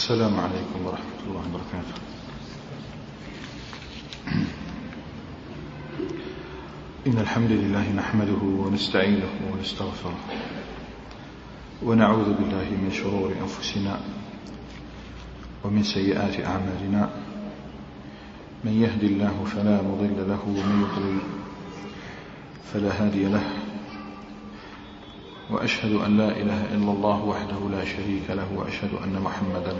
السلام عليكم ورحمة الله وبركاته. إن الحمد لله نحمده ونستعينه ونستغفره ونعوذ بالله من شرور أنفسنا ومن سيئات أعمالنا. من يهد الله فلا مضل له ومن يضلل فلا هادي له، وأشهد أن لا إله إلا الله وحده لا شريك له، وأشهد أن محمدا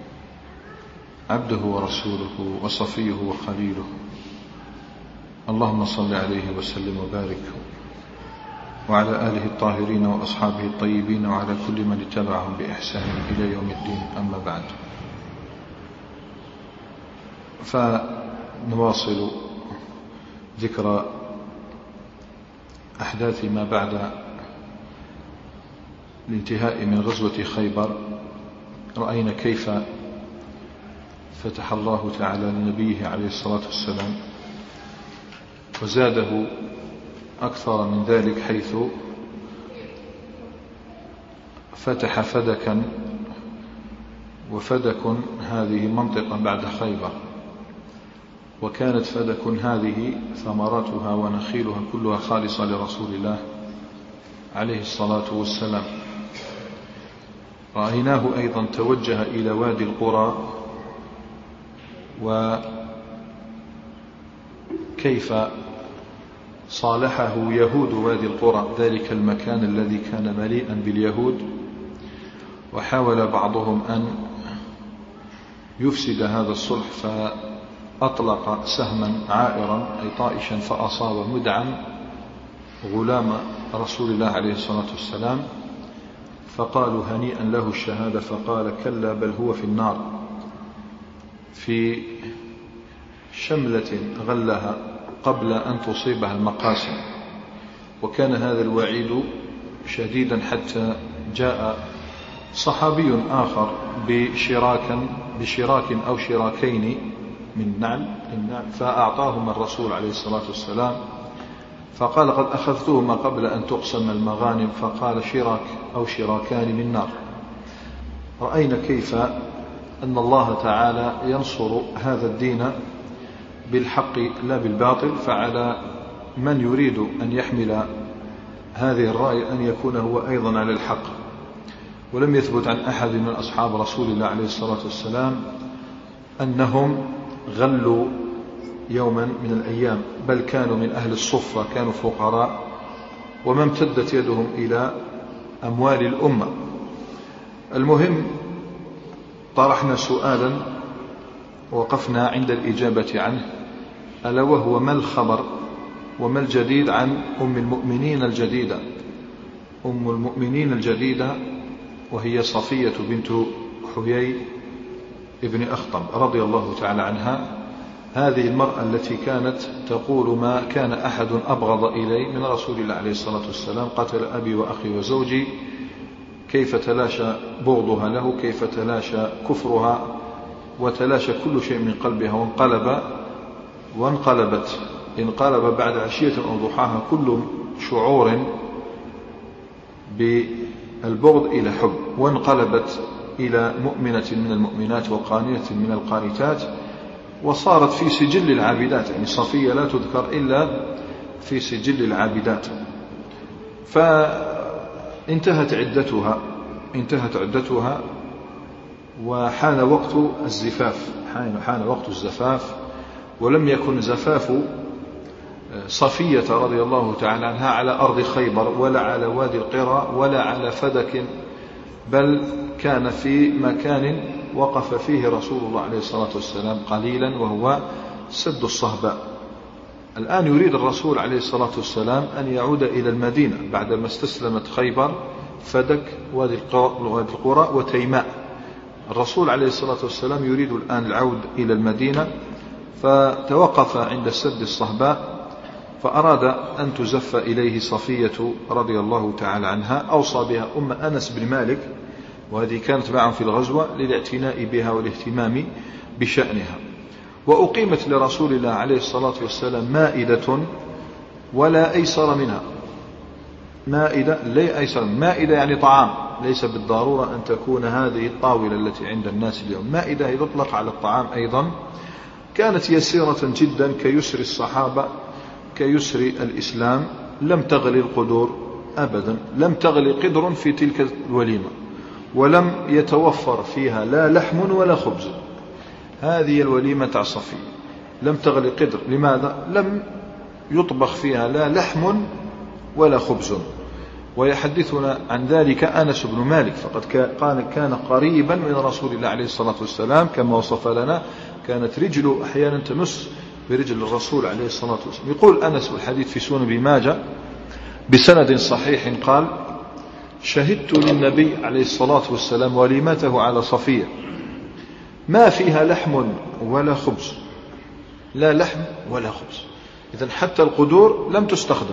عبده ورسوله وصفيه وخليله. اللهم صل عليه وسلم وبارك وعلى آله الطاهرين وأصحابه الطيبين وعلى كل من اتبعهم بإحسان إلى يوم الدين. أما بعد، فنواصل ذكر أحداث ما بعد الانتهاء من غزوة خيبر. رأينا كيف فتح الله تعالى لنبيه عليه الصلاة والسلام وزاده أكثر من ذلك، حيث فتح فدكا، وفدك هذه منطقة بعد خيبر، وكانت فدك هذه ثمرتها ونخيلها كلها خالصة لرسول الله عليه الصلاة والسلام. رأيناه أيضا توجه إلى وادي القرى، وكيف صالحه يهود وادي القرى، ذلك المكان الذي كان مليئا باليهود، وحاول بعضهم أن يفسد هذا الصلح، فأطلق سهما عائرا أي طائشا فأصاب مدعا غلام رسول الله عليه الصلاة والسلام، فقالوا هنيئا له الشهادة، فقال كلا بل هو في النار، في شملة غلها قبل أن تصيبها المقاسم. وكان هذا الوعيد شديدا حتى جاء صحابي آخر بشراك أو شراكين من نعل، فأعطاهما الرسول عليه الصلاة والسلام، فقال قد أخذتهما قبل أن تقسم المغانم، فقال شراك أو شراكان من نار. رأينا كيف أن الله تعالى ينصر هذا الدين بالحق لا بالباطل، فعلى من يريد أن يحمل هذه الرأي أن يكون هو أيضا على الحق. ولم يثبت عن أحد من أصحاب رسول الله عليه الصلاة والسلام أنهم غلوا يوما من الأيام، بل كانوا من أهل الصفة، كانوا فقراء وما امتدت يدهم إلى أموال الأمة. المهم، طرحنا سؤالا وقفنا عند الإجابة عنه، ألا وهو ما الخبر وما الجديد عن أم المؤمنين الجديدة. أم المؤمنين الجديدة وهي صفية بنت حيي ابن أخطب رضي الله تعالى عنها. هذه المرأة التي كانت تقول ما كان أحد أبغض إلي من رسول الله عليه الصلاة والسلام، قتل أبي وأخي وزوجي. كيف تلاشى بغضها له، كيف تلاشى كفرها، وتلاشى كل شيء من قلبها، انقلب بعد عشية أو ضحاها كل شعور بالبغض إلى حب، وانقلبت إلى مؤمنة من المؤمنات وقانية من القانتات، وصارت في سجل العابدات. يعني صفية لا تذكر إلا في سجل العابدات. فانتهت عدتها وحان وقت الزفاف، حان وقت الزفاف. ولم يكن زفاف صفية رضي الله تعالى عنها على أرض خيبر ولا على وادي القرى ولا على فدك، بل كان في مكان وقف فيه رسول الله عليه الصلاة والسلام قليلا، وهو سد الصهباء. الآن يريد الرسول عليه الصلاة والسلام أن يعود إلى المدينة بعدما استسلمت خيبر، فدك، وادي القرى وتيماء. الرسول عليه الصلاة والسلام يريد الآن العود إلى المدينة، فتوقف عند سد الصهباء، فأراد أن تزف إليه صفية رضي الله تعالى عنها. أوصى بها أم أنس بن مالك، وهذه كانت معهم في الغزوة، للاعتناء بها والاهتمام بشأنها. وأقيمت لرسول الله عليه الصلاة والسلام مائدة ولا أيسر منها. مائدة يعني طعام، ليس بالضرورة أن تكون هذه الطاولة التي عند الناس اليوم. مائدة يطلق على الطعام أيضا، كانت يسيرة جدا كيسر الصحابة كيسر الإسلام، لم تغلي القدور أبدا، لم تغلي قدر في تلك الوليمة، ولم يتوفر فيها لا لحم ولا خبز. هذه الوليمة تاع صفية لم تغلي قدر. لماذا؟ لم يطبخ فيها لا لحم ولا خبز. ويحدثنا عن ذلك أنس بن مالك، فقد كان قريبا من رسول الله عليه الصلاة والسلام كما وصف لنا، كانت رجله أحيانا تمس برجل الرسول عليه الصلاة والسلام. يقول أنس والحديث في سنن ابن ماجه بسند صحيح قال: شهدت للنبي عليه الصلاة والسلام وليمته على صفية ما فيها لحم ولا خبز، لا لحم ولا خبز. إذن حتى القدور لم تستخدم،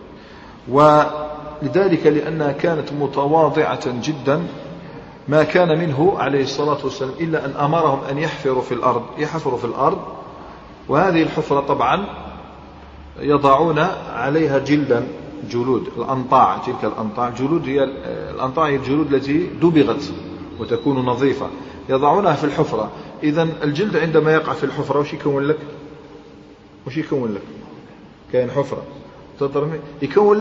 ولذلك لأنها كانت متواضعة جدا ما كان منه عليه الصلاة والسلام إلا أن أمرهم أن يحفروا في الأرض، وهذه الحفرة طبعا يضعون عليها جلود الأنطاع. تلك الأنطاع جلود، هي الأنطاع هي الجلود التي دبغت وتكون نظيفة، يضعونها في الحفرة. إذن الجلد عندما يقع في الحفرة وش يكون لك؟ كاين حفرة يكون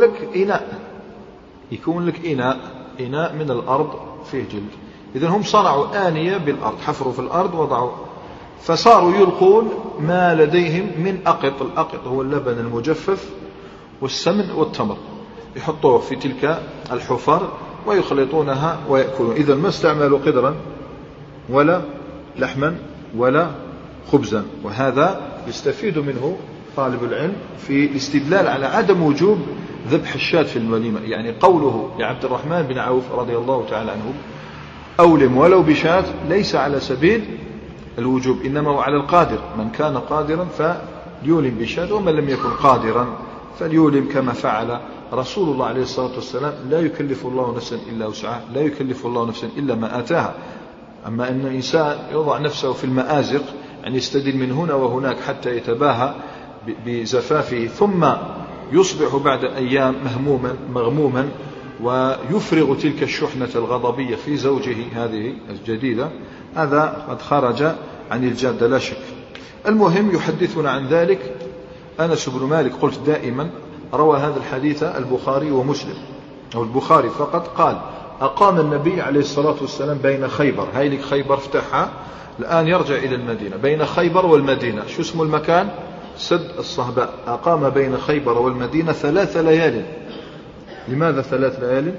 لك إناء من الأرض فيه جلد. إذن هم صنعوا آنية بالأرض، حفروا في الأرض وضعوا، فصاروا يلقون ما لديهم من أقط. الأقط هو اللبن المجفف والسمن والتمر، يحطوه في تلك الحفر ويخلطونها ويأكلون. إذن ما استعملوا قدرا ولا لحما ولا خبزا. وهذا يستفيد منه طالب العلم في الاستدلال على عدم وجوب ذبح الشاة في الوليمة. يعني قوله لعبد الرحمن بن عوف رضي الله تعالى عنه: أولم ولو بشاة، ليس على سبيل الوجوب، إنما هو على القادر. من كان قادرا فليولم بشاة، ومن لم يكن قادرا فليولم كما فعل رسول الله عليه الصلاة والسلام. لا يكلف الله نفسا إلا وسعها، لا يكلف الله نفسا إلا ما آتاها. أما أن الإنسان يضع نفسه في المآزق، يعني يستدل من هنا وهناك حتى يتباهى بزفافه، ثم يصبح بعد أيام مغموما ويفرغ تلك الشحنة الغضبية في زوجه هذه الجديدة، هذا قد خرج عن الجادة لا شك. المهم يحدثنا عن ذلك أنس بن مالك، قلت دائما روى هذا الحديث البخاري ومسلم، أو البخاري فقط. قال: أقام النبي عليه الصلاة والسلام بين خيبر، هاي لك خيبر فتحها، الآن يرجع إلى المدينة، بين خيبر والمدينة. شو اسم المكان؟ سد الصهباء. أقام بين خيبر والمدينة 3 ليال. لماذا 3 ليال؟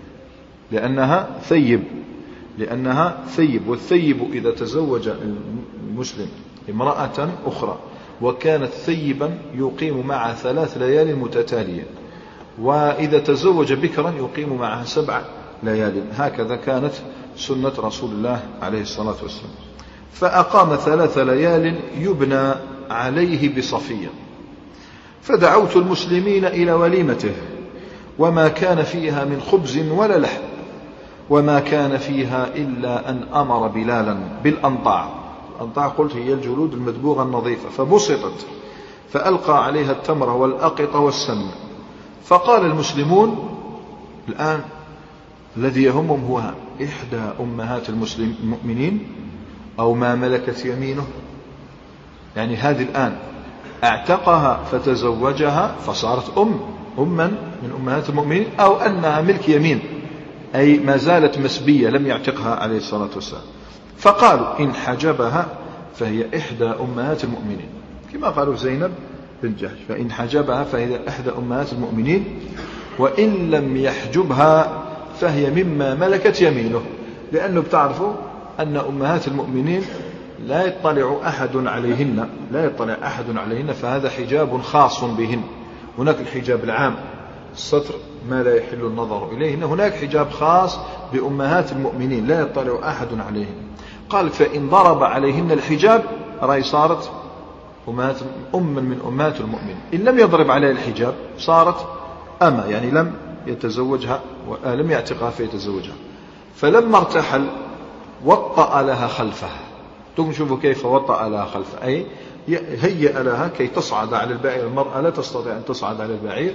لأنها ثيب، والثيب إذا تزوج المسلم امرأة أخرى وكانت ثيبا يقيم معها 3 ليال متتالية، وإذا تزوج بكرا يقيم معها 7 ليال. هكذا كانت سنة رسول الله عليه الصلاة والسلام. فأقام 3 ليال يبنى عليه بصفية، فدعوت المسلمين إلى وليمته، وما كان فيها من خبز ولا لحم، وما كان فيها إلا أن أمر بلالا بالأنطاع. الأنطاع قلت هي الجلود المدبوغة النظيفة، فبسطت فألقى عليها التمر والأقط والسمن. فقال المسلمون، الآن الذي يهمهم هو إحدى أمهات المؤمنين أو ما ملكت يمينه، يعني هذه الآن اعتقها فتزوجها فصارت أما من أمهات المؤمنين، أو أنها ملك يمين، أي ما زالت مسبية لم يعتقها عليه الصلاة والسلام. فقالوا: إن حجبها فهي إحدى أمهات المؤمنين، كما قالوا زينب بن جحش، فإن حجبها فهي إحدى أمهات المؤمنين، وإن لم يحجبها فهي مما ملكت يمينه. لأنه بتعرفوا أن أمهات المؤمنين لا يطلع أحد عليهن، فهذا حجاب خاص بهن. هناك الحجاب العام، الستر ما لا يحل النظر إليهن، هناك حجاب خاص بأمهات المؤمنين لا يطلع أحد عليهن. قال: فإن ضرب عليهن الحجاب رأي صارت أما من أمهات المؤمنين، إن لم يضرب عليها الحجاب صارت أما، يعني لم يتزوجها ولم يعتقها فيتزوجها. فلما ارتحل وطأ لها خلفه. شوفوا كيف وطأ لها خلفه، أي هيأ لها كي تصعد على البعير. المرأة لا تستطيع أن تصعد على البعير،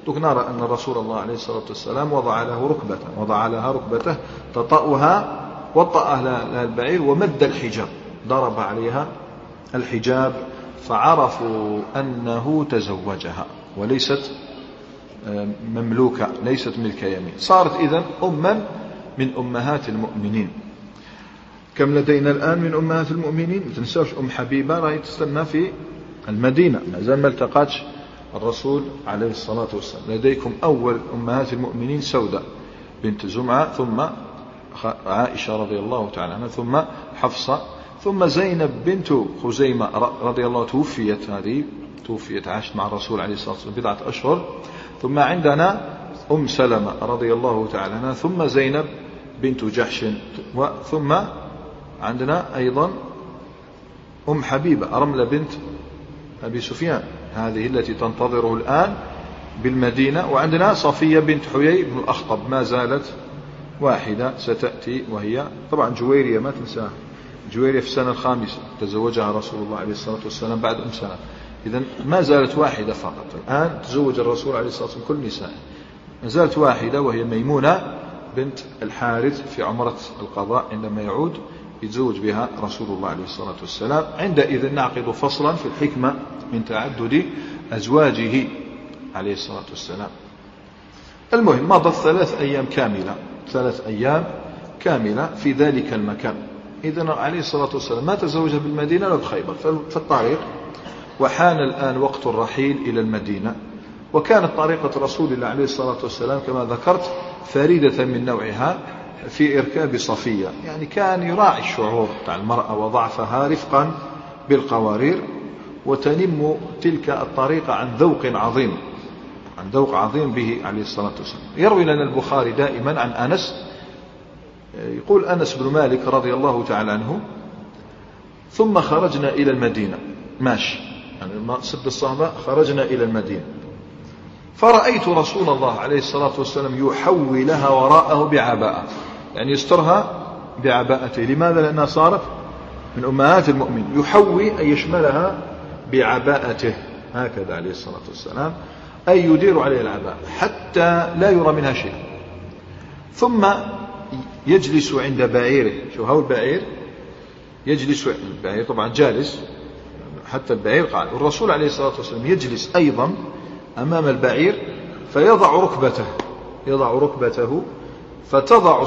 نرى أن رسول الله عليه الصلاة والسلام وضع لها ركبته تطأها، وطأ لها البعير ومد الحجاب، ضرب عليها الحجاب، فعرفوا أنه تزوجها وليست مملوكة، ليست ملك يمين، صارت إذن أما من أمهات المؤمنين. كم لدينا الآن من أمهات المؤمنين؟ ما تنساش حبيبة راهي تستنى في المدينة، ما زال ما التقاتش الرسول عليه الصلاة والسلام. لديكم أول أمهات المؤمنين سودة بنت زمعة، ثم عائشة رضي الله تعالى عنها، ثم حفصة، ثم زينب بنت خزيمة رضي الله، توفيت عاشت مع الرسول عليه الصلاة والسلام بضعة أشهر. ثم عندنا سلمة رضي الله تعالى عنها، ثم زينب بنت جحش، ثم عندنا أيضا حبيبة رملة بنت أبي سفيان، هذه التي تنتظره الآن بالمدينة. وعندنا صفية بنت حيي بن الأخطب، ما زالت واحدة ستأتي، وهي طبعا جويرية، ما تنساها، جويرية في السنة الخامسة تزوجها رسول الله عليه الصلاة والسلام بعد سنة، إذن ما زالت واحدة فقط. الآن تزوج الرسول عليه الصلاة والسلام كل نساء، ما زالت واحدة، وهي ميمونة بنت الحارث في عمرة القضاء، عندما يعود يتزوج بها رسول الله عليه الصلاة والسلام. عندئذ نعقد فصلا في الحكمة من تعدد أزواجه عليه الصلاة والسلام. المهم مضت 3 أيام كاملة في ذلك المكان. إذن عليه الصلاة والسلام ما تزوجها بالمدينة ولا بخيبر، في الطريق، وحان الآن وقت الرحيل إلى المدينة. وكانت طريقة رسول الله عليه الصلاة والسلام كما ذكرت فريدة من نوعها في إركاب صفية، يعني كان يراعي الشعور تاع المرأة وضعفها رفقا بالقوارير، وتنم تلك الطريقة عن ذوق عظيم به عليه الصلاة والسلام. يروي لنا البخاري دائما عن أنس، يقول أنس بن مالك رضي الله تعالى عنه: ثم خرجنا إلى المدينة ماشي، يعني ما سد الصحابة، خرجنا إلى المدينة، فرأيت رسول الله عليه الصلاة والسلام يحولها وراءه بعباءة، يعني يسترها بعباءته. لماذا؟ لأنها صارت من أمهات المؤمنين. يحوي أي يشملها بعباءته، هكذا عليه الصلاة والسلام، أي يدير عليها العباءة حتى لا يرى منها شيء. ثم يجلس عند بعيره، شو هو البعير، يجلس البعير طبعا جالس، حتى البعير قاعد، والرسول عليه الصلاة والسلام يجلس أيضا أمام البعير، فيضع ركبته فتضع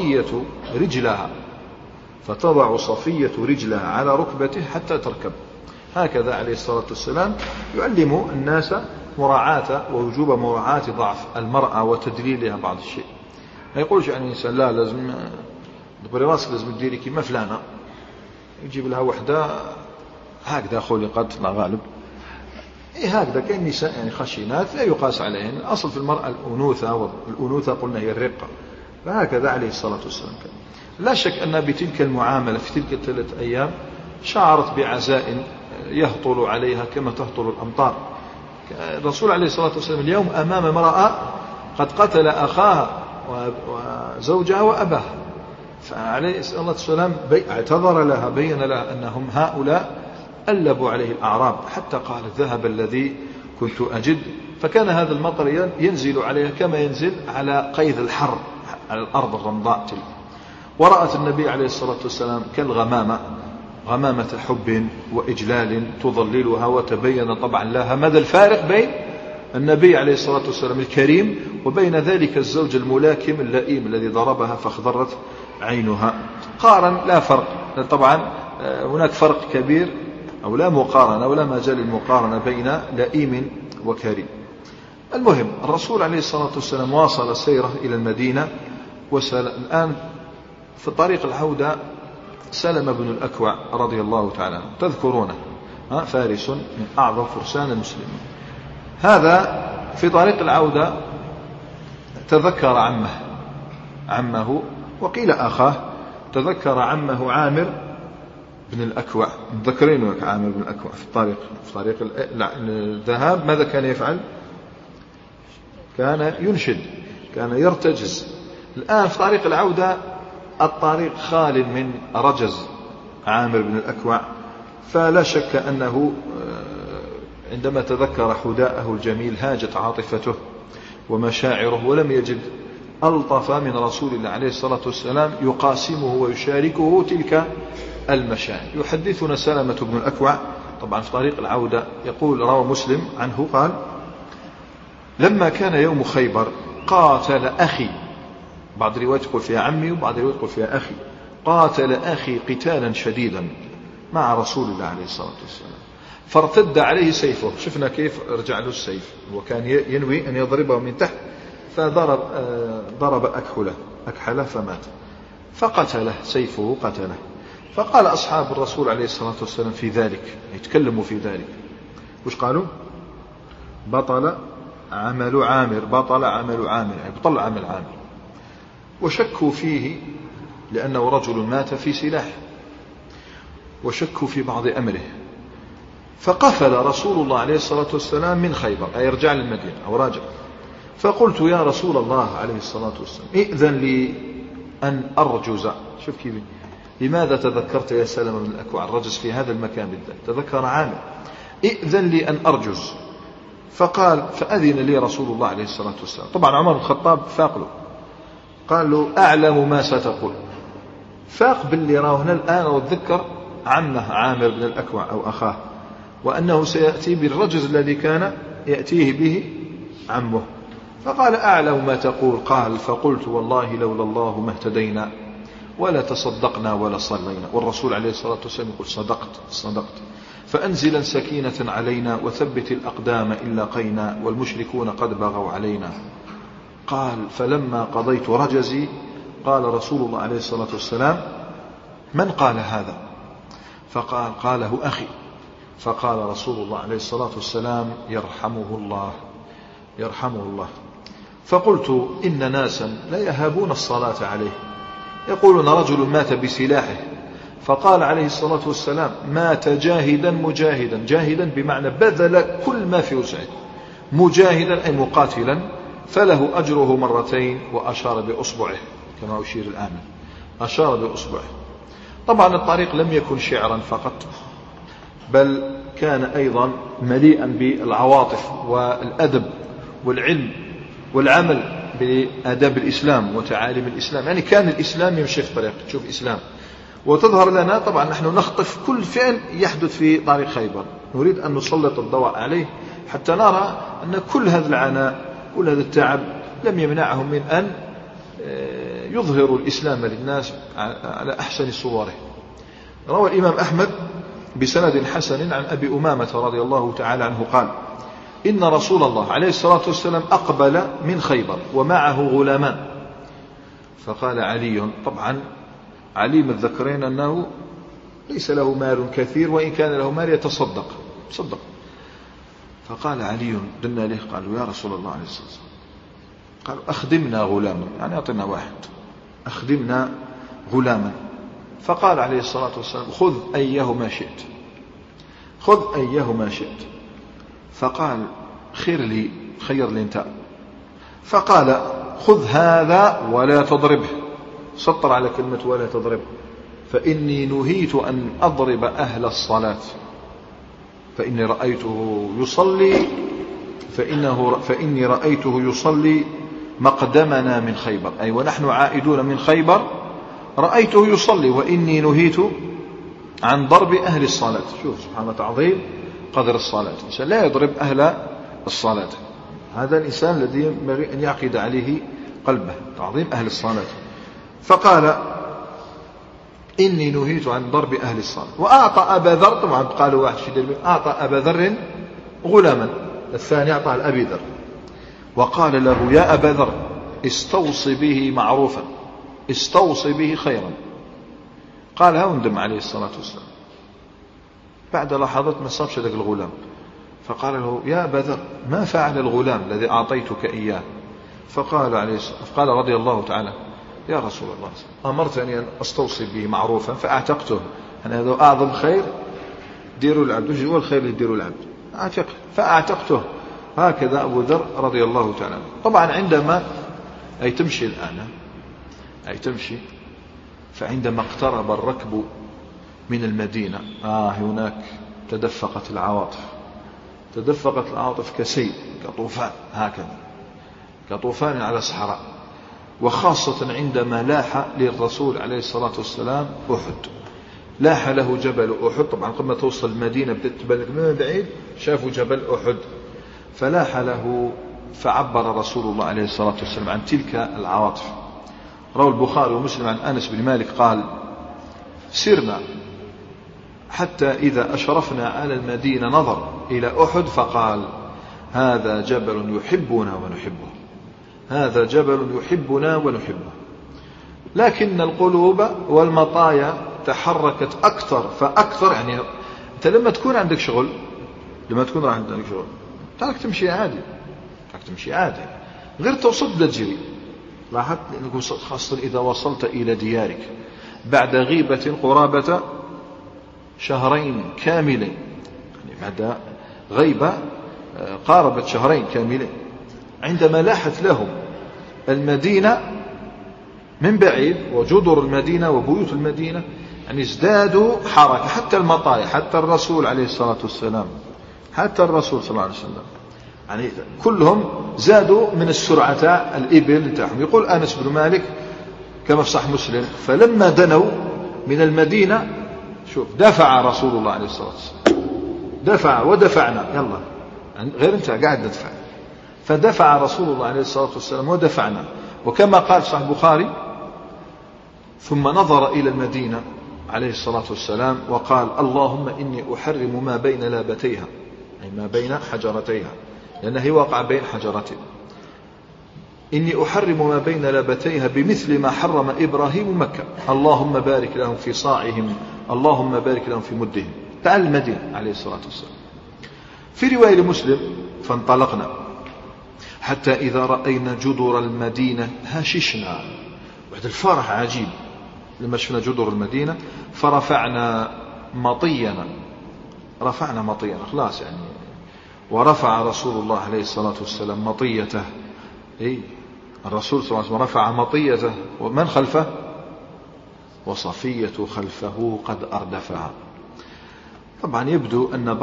صفية رجلها على ركبته حتى تركب. هكذا عليه الصلاة والسلام يعلم الناس مراعاة ووجوب مراعاة ضعف المرأة وتدليلها بعض الشيء. ما يقولش يعني الإنسان لا لازم دبري راسك، لازم تديري كيما فلانة، يجيب لها وحدة هكذا خلقت لا غالب، هكذا. كاين نساء يعني خشينات لا يقاس عليهن، الأصل في المرأة الأنوثة، والأنوثة قلنا هي الرقة، فهكذا عليه الصلاة والسلام كان. لا شك أن بتلك المعاملة في تلك 3 أيام شعرت بعزاء يهطل عليها كما تهطل الأمطار. الرسول عليه الصلاة والسلام اليوم أمام امرأة قد قتل أخاها وزوجها وأباها، فعليه الصلاة والسلام اعتذر لها، بين لها أنهم هؤلاء ألبوا عليه الأعراب، حتى قال: الذهب الذي كنت أجد. فكان هذا المطر ينزل عليها كما ينزل على قيد الحر على الأرض الرمضاء تلك. ورأت النبي عليه الصلاة والسلام كالغمامة، غمامة حب وإجلال تظللها، وتبين طبعا لها ماذا الفارق بين النبي عليه الصلاة والسلام الكريم وبين ذلك الزوج الملاكم اللئيم الذي ضربها فاخضرت عينها. قارن لا فرق، طبعا هناك فرق كبير، أو لا مقارنة ولا مجال المقارنة بين لئيم وكريم. المهم الرسول عليه الصلاة والسلام واصل سيره إلى المدينة. الآن في طريق العودة سلمة بن الأكوع رضي الله تعالى عنه، تذكرونه، فارس من أعظم فرسان المسلمين. هذا في طريق العودة تذكر عمه وقيل أخاه، تذكر عمه عامر بن الأكوع. متذكرين عامر بن الأكوع في طريق الذهاب ماذا كان يفعل؟ كان ينشد، كان يرتجز. الآن في طريق العودة الطريق خال من رجز عامر بن الأكوع، فلا شك أنه عندما تذكر حداءه الجميل هاجت عاطفته ومشاعره، ولم يجد ألطف من رسول الله عليه الصلاة والسلام يقاسمه ويشاركه تلك المشاعر. يحدثنا سلمة بن الأكوع طبعا في طريق العودة يقول روى مسلم عنه قال: لما كان يوم خيبر قاتل أخي، بعض الروايات يقول فيها عمي وبعض الروايات يقول فيها أخي، قاتل أخي قتالا شديدا مع رسول الله عليه الصلاة والسلام، فارتد عليه سيفه. شفنا كيف رجع له السيف، وكان ينوي أن يضربه من تحت، ضرب أكحله فمات، فقتله سيفه قتله. فقال أصحاب الرسول عليه الصلاة والسلام في ذلك، يتكلموا في ذلك، وش قالوا؟ بطل عمل عامر، بطل عمل عامر، يعني بطل عمل عامر. وشكوا فيه لأنه رجل مات في سلاح، وشكوا في بعض أمره. فقفل رسول الله عليه الصلاة والسلام من خيبر، أي يرجع للمدينة أو راجع. فقلت يا رسول الله عليه الصلاة والسلام ائذن لي أن أرجز. شوف كيف، لماذا تذكرت يا سلمة بن الأكوع الرجز في هذا المكان بالذات؟ تذكر عامر. ائذن لي أن أرجز. فقال فأذن لي رسول الله عليه الصلاة والسلام. طبعا عمر بن الخطاب فاق له، قال له أعلم ما ستقول. فاق باللي راه هنا الآن وتذكر عمه عامر بن الأكوع أو أخاه، وأنه سيأتي بالرجز الذي كان يأتيه به عمه. فقال أعلم ما تقول. قال فقلت والله لولا الله ما اهتدينا ولا تصدقنا ولا صلينا. والرسول عليه الصلاة والسلام يقول صدقت. فأنزلا سكينة علينا وثبت الأقدام إن لاقينا والمشركون قد بغوا علينا. قال فلما قضيت رجزي قال رسول الله عليه الصلاة والسلام من قال هذا؟ فقال قاله أخي. فقال رسول الله عليه الصلاة والسلام يرحمه الله. فقلت إن ناسا لا يهابون الصلاة عليه، يقولون رجل مات بسلاحه. فقال عليه الصلاة والسلام مات جاهدا مجاهدا، جاهدا بمعنى بذل كل ما في وسعه، مجاهدا أي مقاتلا، فله أجره مرتين. وأشار بأصبعه كما أشير الآن، أشار بأصبعه. طبعا الطريق لم يكن شعرا فقط، بل كان أيضا مليئا بالعواطف والأدب والعلم والعمل بآداب الإسلام وتعاليم الإسلام. يعني كان الإسلام يمشي في طريق، تشوف إسلام. وتظهر لنا طبعا نحن نخطف كل فعل يحدث في طريق خيبر، نريد أن نسلط الضوء عليه حتى نرى أن كل هذا العناء كل هذا التعب لم يمنعهم من أن يظهروا الإسلام للناس على أحسن صوره. روى الإمام أحمد بسند حسن عن أبي أمامة رضي الله تعالى عنه قال إن رسول الله عليه الصلاة والسلام أقبل من خيبر ومعه غلامان. فقال علي، طبعا علي متذكرين أنه ليس له مال كثير، وإن كان له مال يتصدق. فقال علي دنا له، قالوا يا رسول الله عليه الصلاة والسلام، قالوا أخدمنا غلاما، يعني أعطنا واحد، أخدمنا غلاما. فقال عليه الصلاة والسلام خذ أيهما شئت. فقال خير لي انت. فقال خذ هذا ولا تضربه، سطر على كلمة ولا تضربه، فإني نهيت أن أضرب أهل الصلاة فإني رأيته يصلي مقدمنا من خيبر، أي ونحن عائدون من خيبر رأيته يصلي، وإني نهيت عن ضرب أهل الصلاة. شوف سبحانه تعظيم قدر الصلاة، الإنسان لا يضرب أهل الصلاة، هذا الإنسان الذي ينبغي أن يعقد عليه قلبه، تعظيم أهل الصلاة. فقال إني نهيت عن ضرب أهل الصلاة. وأعطى أبا ذر، طبعا قالوا واحد في أعطى أبا ذر غلاما، الثاني أعطى الأبي ذر، وقال له يا أبا ذر استوصي به معروفا، استوصي به خيرا. قال هندم عليه الصلاة والسلام بعد لحظات ما صابش ذاك الغلام. فقال له يا أبا ذر ما فعل الغلام الذي أعطيتك إياه؟ فقال رضي الله تعالى يا رسول الله أمرتني أن أستوصي به معروفا فأعتقته، أنا هذا أعظم خير ديروا العبد، وش هو الخير اللي ديروا العبد؟ فأعتقته. هكذا أبو ذر رضي الله تعالى. طبعا عندما تمشي الآن فعندما اقترب الركب من المدينة هناك تدفقت العواطف كسيل كطوفان هكذا. كطوفان على صحراء، وخاصة عندما لاح للرسول عليه الصلاة والسلام أحد، لاح له جبل أحد. طبعا قبل ما توصل المدينة بدأت تبلغ من بعيد شافوا جبل أحد، فلاح له، فعبر رسول الله عليه الصلاة والسلام عن تلك العواطف. روى البخاري ومسلم عن أنس بن مالك قال: سرنا حتى إذا أشرفنا على المدينة نظر إلى أحد فقال: هذا جبل يحبنا ونحبه، هذا جبل يحبنا ونحبه. لكن القلوب والمطايا تحركت أكثر فأكثر. يعني أنت لما تكون عندك شغل، لما تكون عندك شغل ترك تمشي عادي، ترك تمشي عادي، غير توصل بدأ تجري. لاحظت خاصة إذا وصلت إلى ديارك بعد غيبة قرابة شهرين كاملين، يعني بعد غيبة قاربت شهرين كاملين، عندما لاحت لهم المدينة من بعيد وجدر المدينة وبيوت المدينة، يعني ازدادوا حركة. حتى المطايا، حتى الرسول عليه الصلاة والسلام، حتى الرسول صلى الله عليه وسلم، يعني كلهم زادوا من السرعة الإبل بتاعهم. يقول أنس بن مالك كما في صحيح مسلم: فلما دنوا من المدينة، شوف، دفع رسول الله عليه الصلاة والسلام، دفع ودفعنا، يلا يعني غير أنت قاعد ندفع، فدفع رسول الله عليه الصلاة والسلام ودفعنا. وكما قال صحيح البخاري: ثم نظر إلى المدينة عليه الصلاة والسلام وقال: اللهم إني أحرم ما بين لابتيها، أي ما بين حجرتيها، لأنه واقع بين حجرتين. إني أحرم ما بين لابتيها بمثل ما حرم إبراهيم مكة، اللهم بارك لهم في صاعهم، اللهم بارك لهم في مدهم. تعال المدينة عليه الصلاة والسلام. في رواية لمسلم: فانطلقنا حتى إذا رأينا جدر المدينة هاششنا. بعد الفرح عجيب لما شفنا جدر المدينة، فرفعنا مطينا، رفعنا مطينا خلاص يعني. ورفع رسول الله عليه الصلاة والسلام مطيته، الرسول صلى الله عليه وسلم رفع مطيته، ومن خلفه؟ وصفية خلفه قد أردفها. طبعا يبدو أن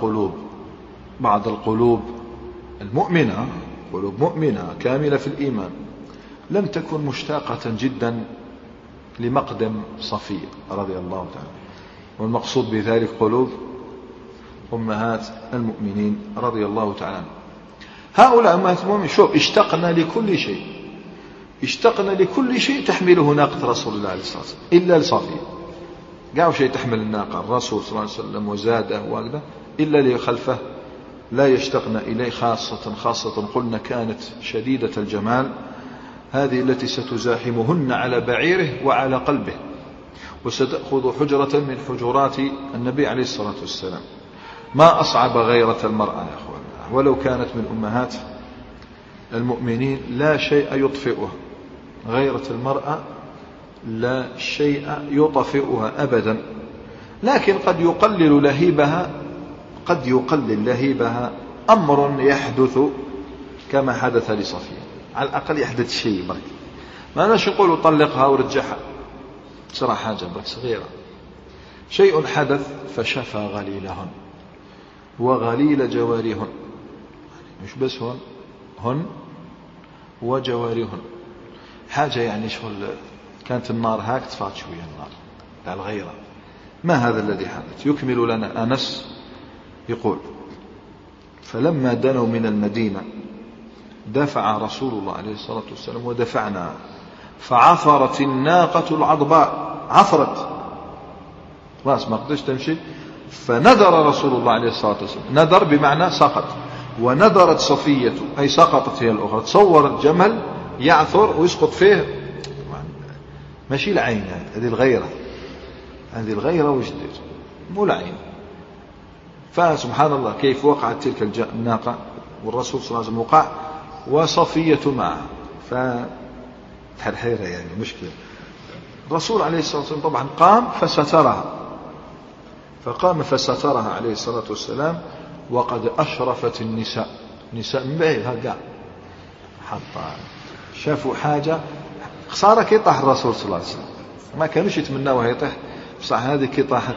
بعض القلوب المؤمنة، قلوب مؤمنة كاملة في الإيمان، لم تكن مشتاقة جدا لمقدم صفية رضي الله تعالى، والمقصود بذلك قلوب أمهات المؤمنين رضي الله تعالى. هؤلاء أمهات المؤمنين شوف اشتقنا لكل شيء، اشتقنا لكل شيء تحمله ناقة رسول الله عليه الصلاة والسلام إلا لصفية. قالوا شيء تحمل الناقة الرسول صلى الله عليه وسلم وزاده وكذا، إلا لخلفه لا يشتقنا إليه. خاصة قلنا كانت شديدة الجمال، هذه التي ستزاحمهن على بعيره وعلى قلبه، وستأخذ حجرة من حجرات النبي عليه الصلاة والسلام. ما أصعب غيرة المرأة يا أخوان، ولو كانت من أمهات المؤمنين لا شيء يطفئها. غيرة المرأة لا شيء يطفئها أبدا، لكن قد يقلل لهيبها أمر يحدث كما حدث لصفية. على الأقل يحدث شيء برك، ما ناش نقولوا طلقها ورجعها، ترى حاجة برك صغيرة. شيء حدث فشفى غليلهن وغليل جوارهن، مش بس هن وجوارهن. حاجة يعني شغل كانت النار هاك تفات شوية النار على الغيرة. ما هذا الذي حدث؟ يكمل لنا أنس يقول: فلما دنوا من المدينة دفع رسول الله عليه الصلاة والسلام ودفعنا، فعثرت الناقة العضباء، عثرت خلاص ما قدرش تمشي، فنذر رسول الله عليه الصلاة والسلام، نذر بمعنى سقط، ونذرت صفية أي سقطت هي الأخرى. تصور الجمل يعثر ويسقط فيه، ماشي العين، هذه الغيرة وجدير مو العين. فسبحان الله كيف وقعت تلك الناقة والرسول صلى الله عليه وسلم وقع وصفية معه، فتحرحيرة يعني مشكلة. الرسول عليه الصلاة والسلام طبعا فقام فسترها عليه الصلاة والسلام، وقد أشرفت النساء من بعيد هكذا، حتى شافوا حاجة خسارة كي طاح الرسول صلى الله عليه وسلم، ما كانوش يتمنوا يطيح، بصح هذه كي طاحت.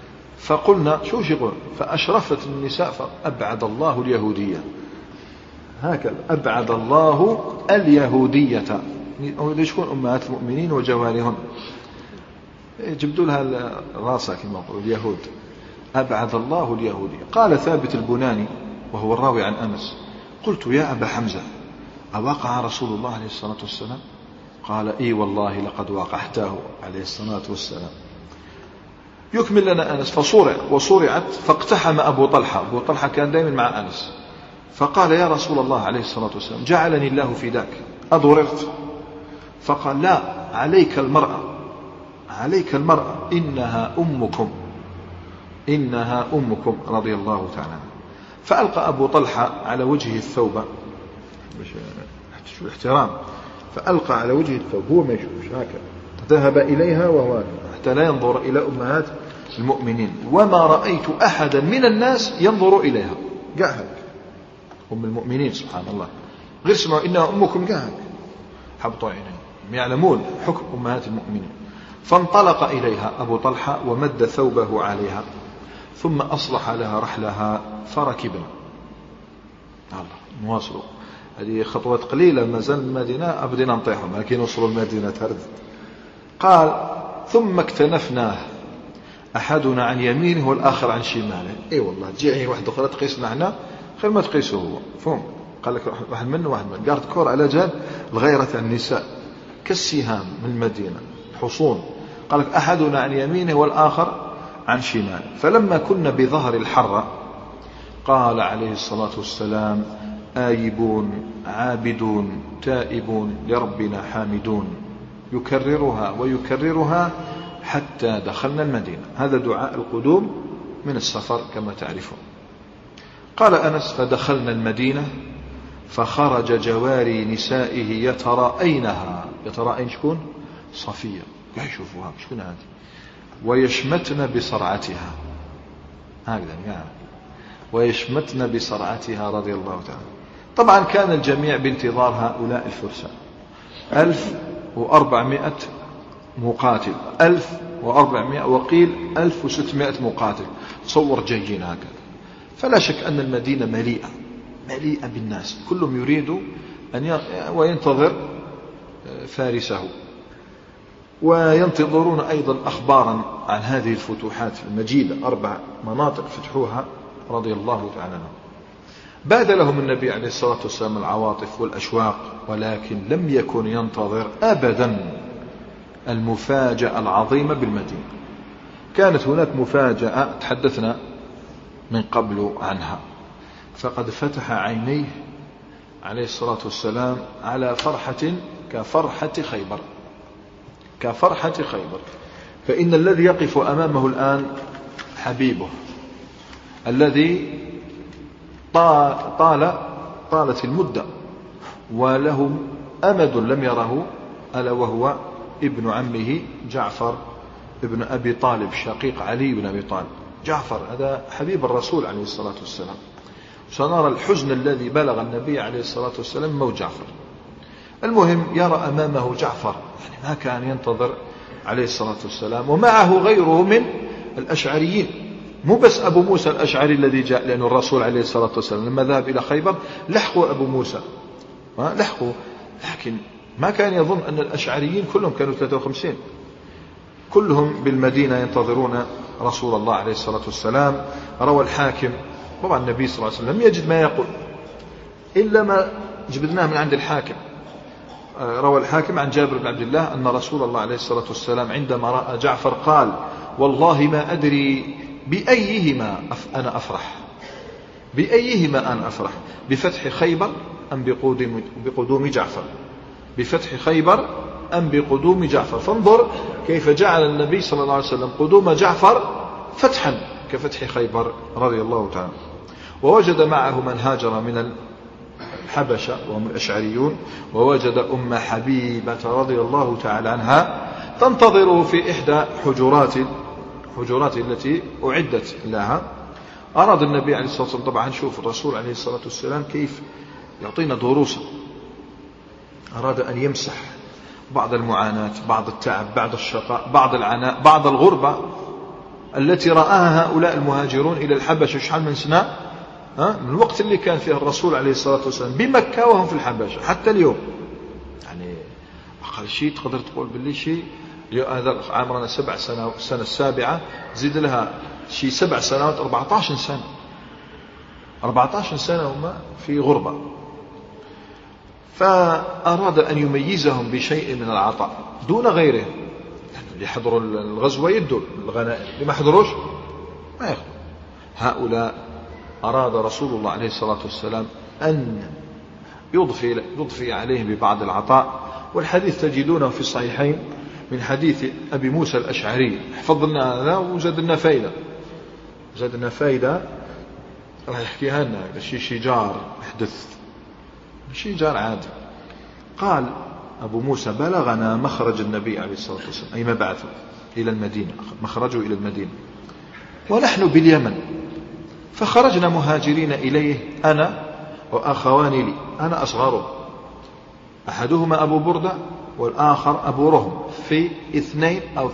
فقلنا شو يقول؟ فأشرفت النساء فأبعد الله اليهودية، هكذا أبعد الله اليهودية. شكون أمهات المؤمنين وجوارهن؟ جبدوا لها راسها كما يقولوا اليهود. أبعد الله اليهودية. قال ثابت البناني وهو الراوي عن أنس: قلت يا أبا حمزة أوقع رسول الله عليه الصلاة والسلام؟ قال: إي والله لقد وقحته عليه الصلاة والسلام. يكمل لنا أنس: فصرع وصرعت فاقتحم أبو طلحة. أبو طلحة كان دائما مع أنس، فقال: يا رسول الله عليه الصلاة والسلام جعلني الله فداك أضررت؟ فقال: لا، عليك المرأة، عليك المرأة، إنها أمكم، إنها أمكم، رضي الله تعالى. فألقى أبو طلحة على وجهه الثوب، احترام، فألقى على وجهه الثوب، هو ما يشوفش هكذا، ذهب إليها وهو حتى لا ينظر إلى أمهات المؤمنين. وما رأيت أحدا من الناس ينظر إليها، قاعد أم المؤمنين سبحان الله، غير سمعوا إنها أمكم، قاعد حبطوا عينيه، يعلمون حكم أمهات المؤمنين. فانطلق إليها أبو طلحة ومد ثوبه عليها، ثم أصلح لها رحلها فركبنا. الله، نواصلوا، هذه خطوات قليلة، ما زال المدينة أبدنا نطيحهم، لكن وصلوا المدينة ترد. قال: ثم اكتنفناه، أحدنا عن يمينه والآخر عن شماله. إيه والله، تجي واحد أخرى تقيسنا احنا خير ما تقيسه هو، فهم؟ قال لك واحد منه واحد منه، قارد كور على جال الغيرة النساء كالسهام من المدينة، حصون. قال لك أحدنا عن يمينه والآخر عن شماله. فلما كنا بظهر الحرة قال عليه الصلاة والسلام: آيبون عابدون تائبون لربنا حامدون، يكررها ويكررها حتى دخلنا المدينة. هذا دعاء القدوم من السفر كما تعرفون. قال أنس: فدخلنا المدينة فخرج جواري نسائه يتراءينها. يتراءين شكون؟ صفية، يشوفوها شكون هذه، ويشمتن بصرعتها، هكذا يعني، ويشمتن بصرعتها رضي الله تعالى. طبعا كان الجميع بانتظار هؤلاء الفرسان، 1400 مقاتل، 1400 وقيل 1600 مقاتل، تصور جيين هكذا. فلا شك أن المدينة مليئة بالناس، كلهم يريد أن وينتظر فارسه، وينتظرون أيضا أخبارا عن هذه الفتوحات المجيدة، 4 مناطق فتحوها رضي الله تعالى عنه. باد لهم النبي عليه الصلاة والسلام العواطف والأشواق، ولكن لم يكن ينتظر أبدا المفاجأة العظيمة بالمدينة. كانت هناك مفاجأة تحدثنا من قبل عنها، فقد فتح عينيه عليه الصلاة والسلام على فرحة كفرحة خيبر. فإن الذي يقف أمامه الآن حبيبه الذي طالت المدة وله أمد لم يره، ألا وهو ابن عمه جعفر ابن أبي طالب، شقيق علي بن أبي طالب. جعفر هذا حبيب الرسول عليه الصلاة والسلام. سنرى الحزن الذي بلغ النبي عليه الصلاة والسلام موت جعفر. المهم يرى أمامه جعفر، يعني ما كان ينتظر عليه الصلاة والسلام، ومعه غيره من الأشعريين، مو بس أبو موسى الأشعري الذي جاء، لأن الرسول عليه الصلاة والسلام لما ذهب إلى خيبر لحقوا أبو موسى، لحقوا، لكن ما كان يظن أن الأشعريين كلهم كانوا 53 كلهم بالمدينة ينتظرون رسول الله عليه الصلاة والسلام. روى الحاكم، طبعا النبي صلى الله عليه وسلم لم يجد ما يقول إلا ما جبدناه من عند الحاكم. روى الحاكم عن جابر بن عبد الله أن رسول الله عليه الصلاة والسلام عندما رأى جعفر قال: والله ما أدري بأيهما أنا أفرح، بأيهما أنا أفرح، بفتح خيبر أم بقدوم جعفر، بفتح خيبر أم بقدوم جعفر. فانظر كيف جعل النبي صلى الله عليه وسلم قدوم جعفر فتحا كفتح خيبر رضي الله تعالى. ووجد معه من هاجر من الحبشة وهم الأشعريون، ووجد أم حبيبة رضي الله تعالى عنها تنتظره في إحدى حجرات التي أعدت لها. أراد النبي عليه الصلاة والسلام، طبعا نشوف الرسول عليه الصلاة والسلام كيف يعطينا دروسا، أراد أن يمسح بعض المعاناة، بعض التعب، بعض الشقاء، بعض العناء، بعض الغربة التي رآها هؤلاء المهاجرون إلى الحبشة. شحال من سنة؟ من الوقت اللي كان فيه الرسول عليه الصلاة والسلام بمكة وهم في الحبشة حتى اليوم. يعني أقل شيء تقدر تقول باللي شيء هذا عمرنا 7 سنة، السنة السابعة زيد لها شيء 7 سنوات 14 سنة، 14 سنة هم في غربة. فأراد أن يميزهم بشيء من العطاء دون غيرهم. اللي يحضروا الغزوة يدوا الغنائم، اللي ما حضروش ما يأخذوا. هؤلاء أراد رسول الله عليه الصلاة والسلام أن يضفي عليهم ببعض العطاء. والحديث تجدونه في الصحيحين من حديث أبي موسى الأشعري. حفظنا هذا وزادنا فايدة راح يحكيها لنا. شجار يحدث، شجار عادي. قال أبو موسى: بلغنا مخرج النبي عليه الصلاة والسلام، أي مبعثه إلى المدينة، مخرجه إلى المدينة، ونحن باليمن، فخرجنا مهاجرين إليه أنا وأخوان لي، أنا أصغرهم، أحدهما أبو بردة والآخر أبو رهم، في 2 أو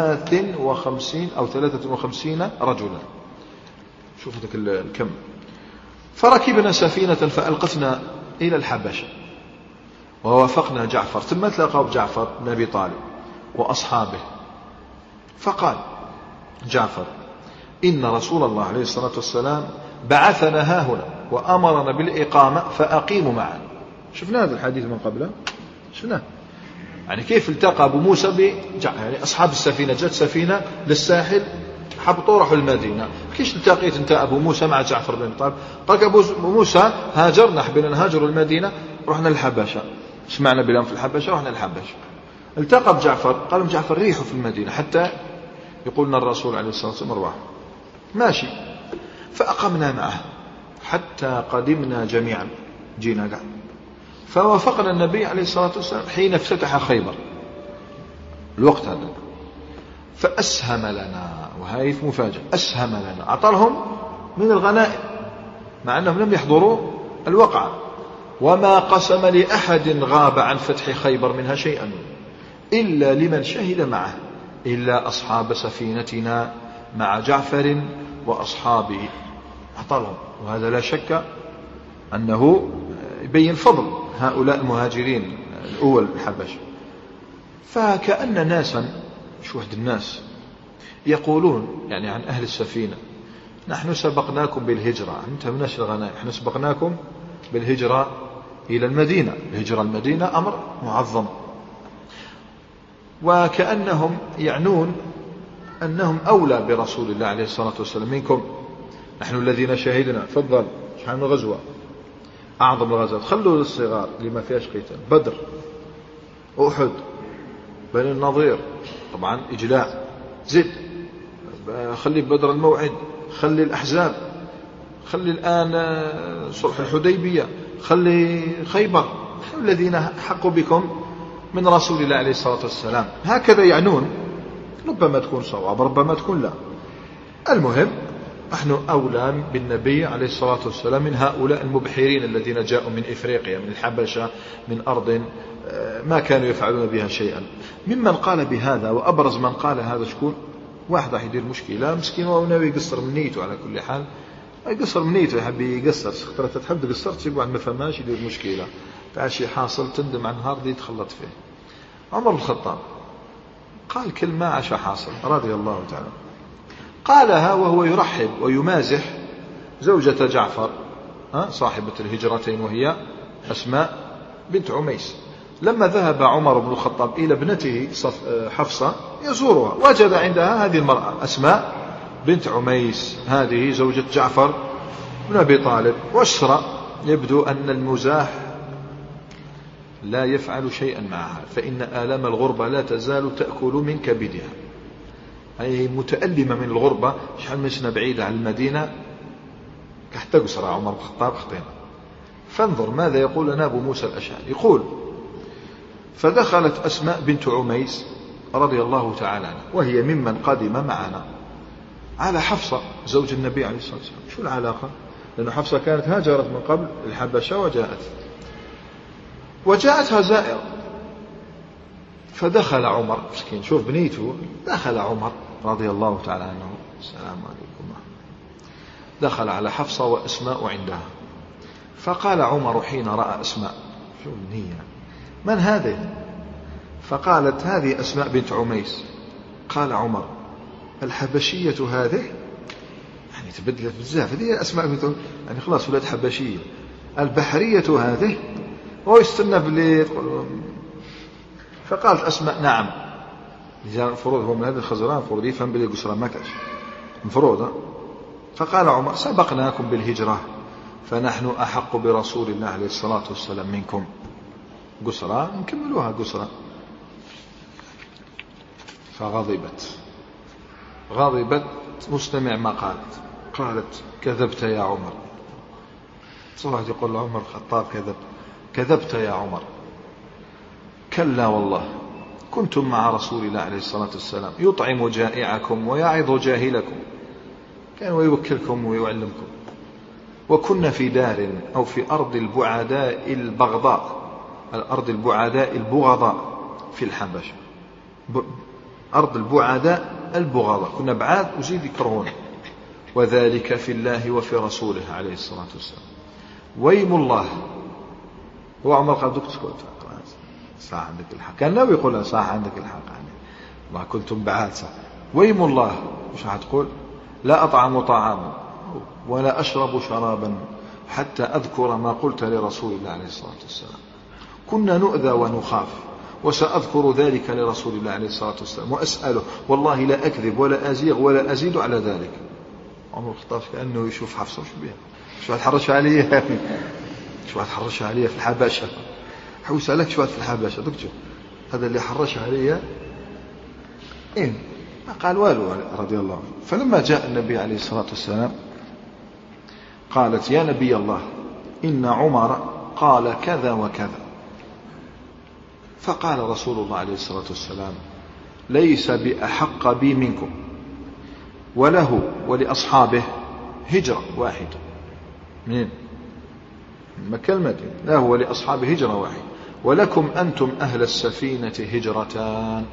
53 رجلا. شوف ذلك الكم. فركبنا سفينة فألقتنا إلى الحبشة، ووافقنا جعفر، ثم تلاقوا بجعفر بن أبي طالب وأصحابه. فقال جعفر: إن رسول الله عليه الصلاة والسلام بعثنا هاهنا وأمرنا بالإقامة فأقيموا معنا. شفنا هذا الحديث من قبله، شفناه. يعني كيف التقى أبو موسى يعني أصحاب السفينة، جت سفينة للساحل حبطوا راحوا المدينة. كيش التقيت أنت أبو موسى مع جعفر بن طالب؟ قال أبو موسى: هاجرنا، حبينا نهاجر المدينة، رحنا الحبشة. سمعنا بلام في الحبشة، رحنا الحبشة. التقى بجعفر، قال جعفر: ريحوا في المدينة حتى يقولنا الرسول عليه الصلاة والسلام ارواح. ماشي. فأقمنا معه حتى قدمنا جميعا، جينا قاعد. فوافقنا النبي عليه الصلاة والسلام حين افتتح خيبر، الوقت هذا. فأسهم لنا، وهي مفاجأة، أسهم لنا، أعطاهم من الغنائم مع أنهم لم يحضروا الوقعة. وما قسم لأحد غاب عن فتح خيبر منها شيئا إلا لمن شهد معه، إلا أصحاب سفينتنا مع جعفر وأصحابه، أعطاهم. وهذا لا شك أنه يبين فضل هؤلاء المهاجرين الأول الحبش. فكأن ناسا، شو واحد الناس يقولون يعني عن أهل السفينة: نحن سبقناكم بالهجرة، أنتم مناش الغنائم، نحن سبقناكم بالهجرة إلى المدينة. الهجرة المدينة أمر معظم. وكأنهم يعنون أنهم أولى برسول الله عليه الصلاة والسلام منكم، نحن الذين شهدنا. فضل شحال من غزوة، أعظم الغزوات، خلوا للصغار اللي ما فيهاش قتال: بدر، أحد، بني النضير، طبعا إجلاء، زد، خلي بدر الموعد، خلي الأحزاب، خلي الآن صلح الحديبية، خلي خيبر، الذين حقوا بكم من رسول الله عليه الصلاة والسلام. هكذا يعنون. ربما تكون صواب، ربما تكون لا. المهم نحن أولى بالنبي عليه الصلاة والسلام من هؤلاء المبحرين الذين جاءوا من إفريقيا، من الحبشة، من أرض ما كانوا يفعلون بها شيئا. ممن قال بهذا وأبرز من قال هذا شكون؟ واحد راح يدير مشكلة مسكين وناوي يقصر من نيته، على كل حال يقصر من نيته، يحب يقصر، خطرة تحب تقصر تشيب عن ما فهماش يدير مشكلة، بعد شي حاصل تندم عن نهار دي تخلط فيه. عمر بن الخطاب قال كلمة عشا حاصل رضي الله تعالى، قالها وهو يرحب ويمازح زوجة جعفر صاحبة الهجرتين، وهي أسماء بنت عميس. لما ذهب عمر بن الخطاب إلى ابنته حفصة يزورها، وجد عندها هذه المرأة أسماء بنت عميس، هذه زوجة جعفر بن أبي طالب. واشرأ يبدو أن المزاح لا يفعل شيئا معها، فإن آلام الغربة لا تزال تأكل من كبدها. هي متألمة من الغربة، شحال من سنة بعيدة عن المدينة، حتى قصر عمر بن الخطاب خطينا. فانظر ماذا يقول لنا أبو موسى الأشعري، يقول: فدخلت أسماء بنت عميس رضي الله تعالى عنها، وهي ممن قدم معنا، على حفصة زوج النبي عليه الصلاة والسلام. شو العلاقة؟ لأن حفصة كانت هاجرت من قبل الحبشة وجاءتها زائرة. فدخل عمر مسكين، شوف بنيته، دخل عمر رضي الله تعالى عنه، السلام عليكم، دخل على حفصة وأسماء عندها، فقال عمر حين رأى أسماء: شو هي؟ من هذه؟ فقالت: هذه أسماء بنت عميس. قال عمر: الحبشية هذه؟ يعني تبدلت بزاف، هذه أسماء بنت عميس يعني خلاص ولاد حبشية. البحرية هذه؟ هو يستنى بالليل. فقالت أسماء: نعم. المفروض هو من هذا الخزران المفروض يفهم باللي قسران ما كاش المفروض. فقال عمر: سبقناكم بالهجرة فنحن أحق برسول الله عليه الصلاة والسلام منكم. قسران نكملوها قسران. فغضبت مستمع ما قالت: كذبت يا عمر. صراحة يقول عمر الخطاب: كذبت يا عمر، كلا والله كنتم مع رسول الله عليه الصلاة والسلام يطعم جائعكم ويعظ جاهلكم، كان ويوكلكم ويعلمكم، وكنا في دار أو في أرض البعداء البغضاء، الأرض البعداء البغضاء في الحبشة، أرض البعداء البغضاء، كنا بعاد وزيد يكرهون، وذلك في الله وفي رسوله عليه الصلاة والسلام. ويم الله. هو عمر قال: دوك تسكت، صح عندك الحق، كان ناوي يقول صح عندك الحق يعني ما كنتم بعاد صح. ويم الله، مش هتقول لا أطعم طعاما ولا أشرب شرابا حتى أذكر ما قلت لرسول الله عليه الصلاة والسلام. كنا نؤذى ونخاف، وسأذكر ذلك لرسول الله عليه الصلاة والسلام وأسأله، والله لا أكذب ولا أزيغ ولا أزيد على ذلك. عمر الخطاب كأنه يشوف حفصة: شو بيها؟ شو هتحرش علي؟ شو هتحرش علي في الحبشة؟ حوس عليك شوات في الحبشة دكتور، هذا اللي حرش علي إيه؟ ما قال والو رضي الله عنه. فلما جاء النبي عليه الصلاة والسلام قالت: يا نبي الله، إن عمر قال كذا وكذا. فقال رسول الله عليه الصلاة والسلام: ليس بأحق بي منكم، وله ولأصحابه هجرة واحدة. منين؟ مكة المدينة. له ولأصحابه هجرة واحدة، ولكم أنتم أهل السفينة هجرتان.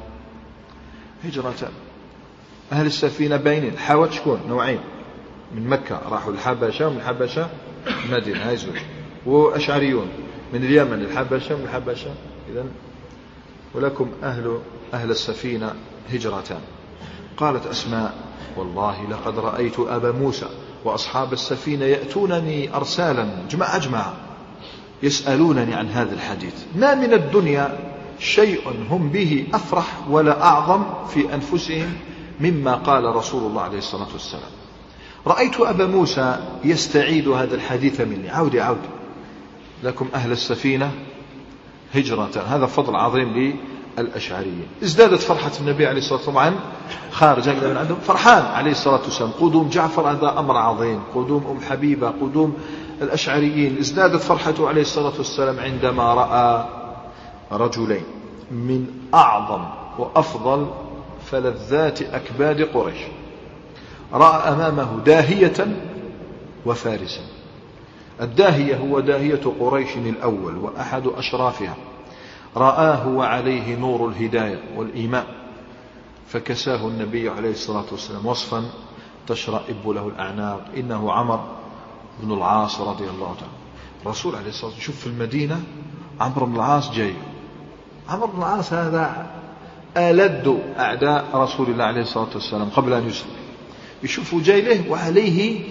أهل السفينة بينين، حاوت شكون؟ نوعين، من مكة راحوا الحبشة ومن الحبشة المدينة، هاي زوج، وأشعريون من اليمن الحبشة ومن الحبشة. إذن ولكم أهل السفينة هجرتان. قالت أسماء: والله لقد رأيت أبا موسى وأصحاب السفينة يأتونني أرسالا جمع يسألونني عن هذا الحديث، ما من الدنيا شيء هم به أفرح ولا أعظم في أنفسهم مما قال رسول الله عليه الصلاة والسلام. رأيت أبا موسى يستعيد هذا الحديث مني، عودي لكم أهل السفينة هجرة. هذا فضل عظيم للأشعريين. ازدادت فرحة النبي عليه الصلاة والسلام عن خارج من عندهم، فرحان عليه الصلاة والسلام. قدوم جعفر هذا أمر عظيم، قدوم أم حبيبة، قدوم الأشعريين. ازدادت فرحته عليه الصلاة والسلام عندما رأى رجلين من أعظم وأفضل فلذات أكباد قريش. رأى أمامه داهية وفارسا. الداهية هو داهية قريش الأول وأحد أشرافها، رآه وعليه نور الهداية والإيمان، فكساه النبي عليه الصلاة والسلام وصفا تشرئب له الأعناق: إنه عمرو بن العاص رضي الله تعالى. الرسول عليه الصلاة والسلام يشوف في المدينة عمرو بن العاص جاي. عمرو بن العاص هذا ألد أعداء رسول الله عليه الصلاة والسلام قبل أن يسلم، يشوفه جاي له وعليه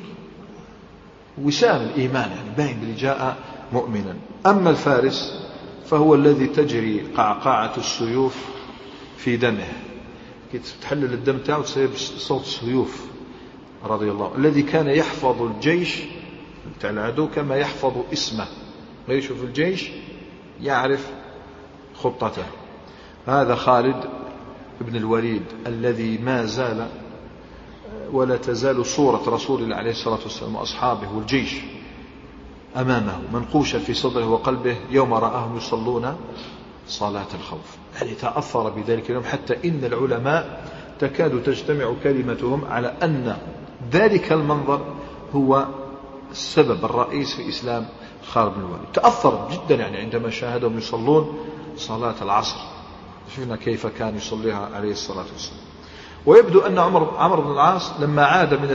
وسام الإيمان، يعني باين بلي جاء مؤمنا. أما الفارس فهو الذي تجري قعقاعة السيوف في دمه، تحلل الدم تاعه تصير صوت السيوف رضي الله، الذي كان يحفظ الجيش تاع العدو كما يحفظ اسمه، ما يشوف الجيش يعرف خطته. هذا خالد بن الوليد الذي ما زال ولا تزال صورة رسول الله عليه الصلاة والسلام وأصحابه والجيش أمامه منقوشة في صدره وقلبه يوم رآهم يصلون صلاة الخوف، يعني تأثر بذلك اليوم، حتى إن العلماء تكاد تجتمع كلمتهم على أن ذلك المنظر هو السبب الرئيس في إسلام خالد بن الوليد. تأثر جدا يعني عندما شاهدهم يصلون صلاة العصر، شفنا كيف كان يصليها عليه الصلاة والسلام. ويبدو أن عمرو بن العاص لما عاد من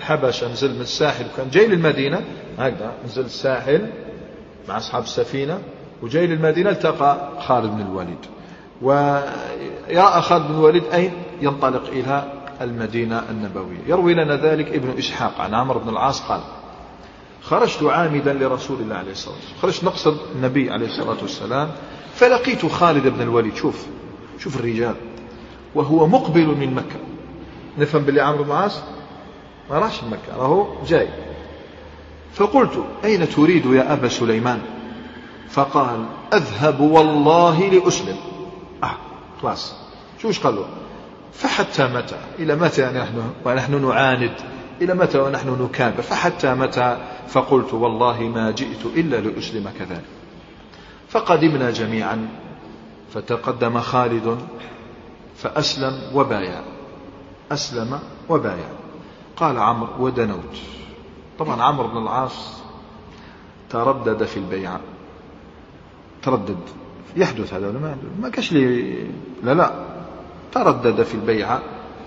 الحبشة نزل من الساحل وكان جاي للمدينة، هكذا نزل الساحل مع أصحاب السفينة وجاي للمدينة، التقى خالد بن الوليد، ويرى خالد بن الوليد أين ينطلق إلى المدينة النبوية. يروي لنا ذلك ابن إسحاق عن عمرو بن العاص قال: خرجت عامدا لرسول الله عليه الصلاة والسلام، خرجت نقصد النبي عليه الصلاة والسلام، فلقيت خالد بن الوليد، شوف الرجال، وهو مقبل من مكة. نفهم باللي عمرو بن العاص ما راحش من مكة، راهو جاي. فقلت: أين تريد يا أبا سليمان؟ فقال: أذهب والله لأسلم. خلاص، شوش قالوا؟ فحتى متى؟ إلى متى يعني ونحن نعاند؟ إلى متى ونحن نكابر؟ فحتى متى؟ فقلت: والله ما جئت إلا لأسلم كذلك. فقدمنا جميعا، فتقدم خالد فأسلم وبايع، أسلم وبايع. قال عمرو: ودنوت. طبعا عمرو بن العاص تردد في البيعة، تردد، يحدث هذا، ما كاش لي لا تردد في البيعة،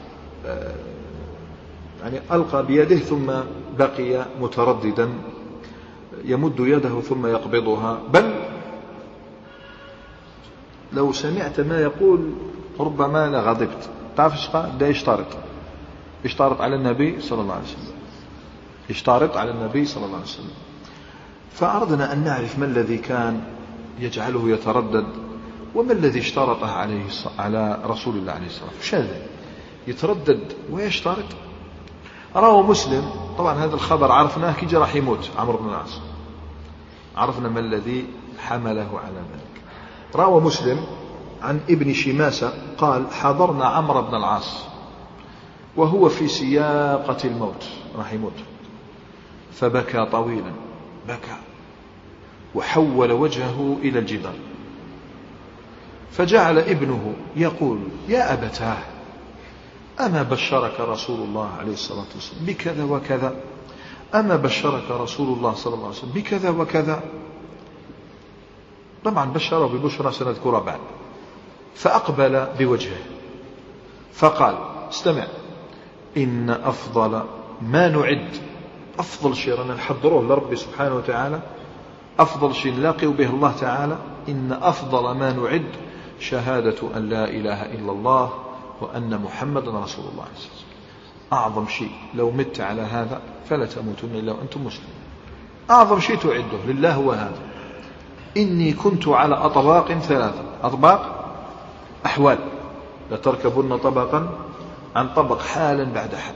يعني ألقى بيده ثم بقي مترددا، يمد يده ثم يقبضها، بل لو سمعت ما يقول ربما لغضبت. تعرف ايش قال؟ ده يشترط على النبي صلى الله عليه وسلم، يشترط على النبي صلى الله عليه وسلم. فأردنا أن نعرف ما الذي كان يجعله يتردد، وما الذي اشترطه على رسول الله عليه الصلاة والسلام. هذا يتردد ويشترط. روى مسلم، طبعا هذا الخبر عرفناه كي راح يموت عمرو بن العاص، عرفنا ما الذي حمله على ذلك. روى مسلم عن ابن شماسة قال: حضرنا عمرو بن العاص وهو في سياقة الموت، راح يموت، فبكى طويلا، بكى وحول وجهه إلى الجدار، فجعل ابنه يقول: يا أبتاه، أما بشرك رسول الله عليه الصلاة والسلام بكذا وكذا؟ أما بشرك رسول الله صلى الله عليه وسلم بكذا وكذا؟ طبعا بشره ببشرى سنذكرها بعد. فأقبل بوجهه فقال: استمع، إن أفضل ما نعد، أفضل شيء رانا نحضروه لربي سبحانه وتعالى، أفضل شيء نلاقي به الله تعالى، إن أفضل ما نعد شهادة أن لا إله إلا الله وأن محمد رسول الله. أعظم شيء لو مت على هذا فلا تموتن إلا وأنتم مسلمون. أعظم شيء تعده لله هو هذا. إني كنت على أطباق ثلاثة، أطباق أحوال، لتركبن طبقا عن طبق حالا بعد حال.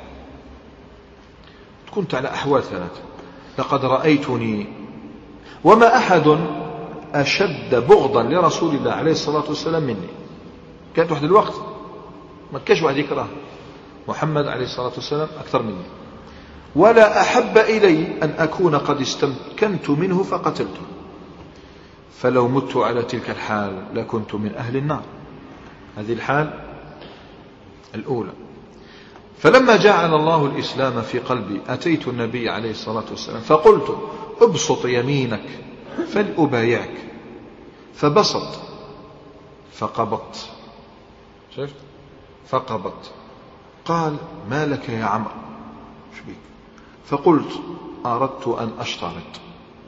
كنت على أحوال ثلاثة. لقد رأيتني وما أحد أشد بغضا لرسول الله عليه الصلاة والسلام مني. كانت واحد الوقت ما كاش واحد يكره محمد عليه الصلاة والسلام أكثر مني، ولا أحب إلي أن أكون قد استمكنت منه فقتلته، فلو مت على تلك الحال لكنت من أهل النار. هذه الحال الأولى. فلما جعل الله الإسلام في قلبي أتيت النبي عليه الصلاة والسلام فقلت: ابسط يمينك فلأبايعك، فبسط فقبضت، شفت؟ فقبضت. قال: ما لك يا عمرو؟ شبيك؟ فقلت: أردت أن أشترط.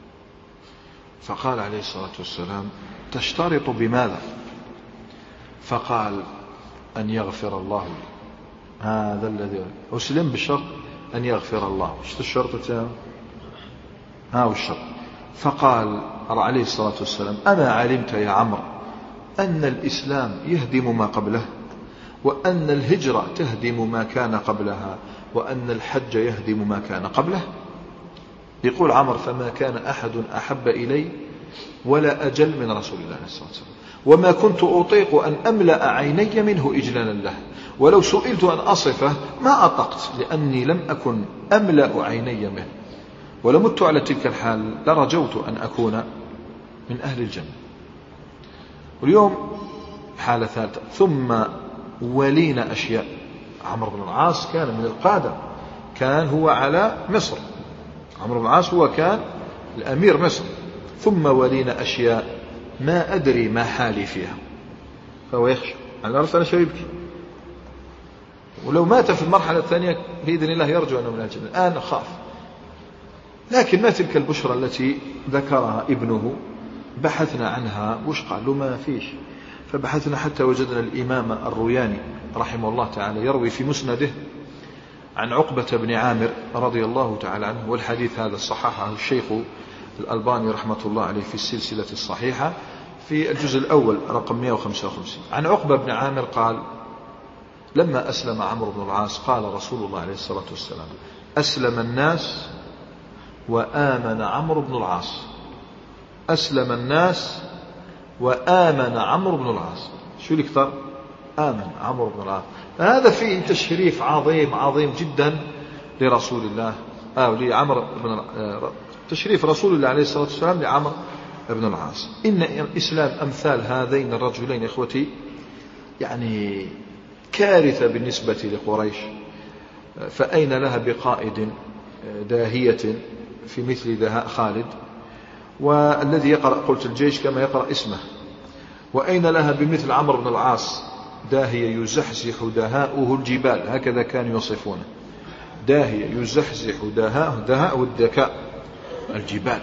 فقال عليه الصلاة والسلام: تشترط بماذا؟ فقال: أن يغفر الله لي. هذا الذي أسلم بالشرط أن يغفر الله. شفت الشرط تاعه؟ والشرط. فقال عليه الصلاة والسلام: أما علمت يا عمرو أن الإسلام يهدم ما قبله، وأن الهجرة تهدم ما كان قبلها، وأن الحج يهدم ما كان قبله؟ يقول عمرو: فما كان أحد أحب إلي ولا أجل من رسول الله صلى الله عليه وسلم، وما كنت أطيق أن أملأ عيني منه إجلالا له، ولو سئلت أن أصفه ما أطقت، لأني لم أكن أملأ عيني منه، ولو مت على تلك الحال لرجوت أن أكون من أهل الجنة. واليوم حالة ثالثة. ثم ولينا أشياء. عمرو بن العاص كان من القادة، كان هو على مصر، عمرو بن العاص هو كان الأمير مصر. ثم ولينا أشياء ما أدري ما حالي فيها. فهو يخشى، أنا عرفت أنا شو يبكي، ولو مات في المرحلة الثانية بإذن الله يرجو أنه من الجنة. الآن خاف، لكن ما تلك البشرى التي ذكرها ابنه. بحثنا عنها، وش قال له؟ ما فيش. فبحثنا حتى وجدنا الإمام الروياني رحمه الله تعالى يروي في مسنده عن عقبة بن عامر رضي الله تعالى عنه، والحديث هذا صححه الشيخ الألباني رحمة الله عليه في السلسلة الصحيحة في الجزء الأول رقم 155. عن عقبة بن عامر قال: لما أسلم عمرو بن العاص قال رسول الله عليه الصلاة والسلام: أسلم الناس وآمن عمرو بن العاص. أسلم الناس وآمن عمرو بن العاص. شو اللي اكثر؟ آمن عمرو بن العاص. هذا فيه تشريف عظيم عظيم جدا لرسول الله، تشريف رسول الله عليه الصلاة والسلام لعمرو بن العاص. إن إسلام أمثال هذين الرجلين إخوتي يعني كارثة بالنسبة لقريش، فأين لها بقائد داهية في مثل دهاء خالد، والذي يقرأ قلت الجيش كما يقرأ اسمه، وأين لها بمثل عمرو بن العاص داهية يزحزح دهاؤه الجبال، هكذا كانوا يوصفونه، داهية يزحزح دهاؤه الذكاء الجبال.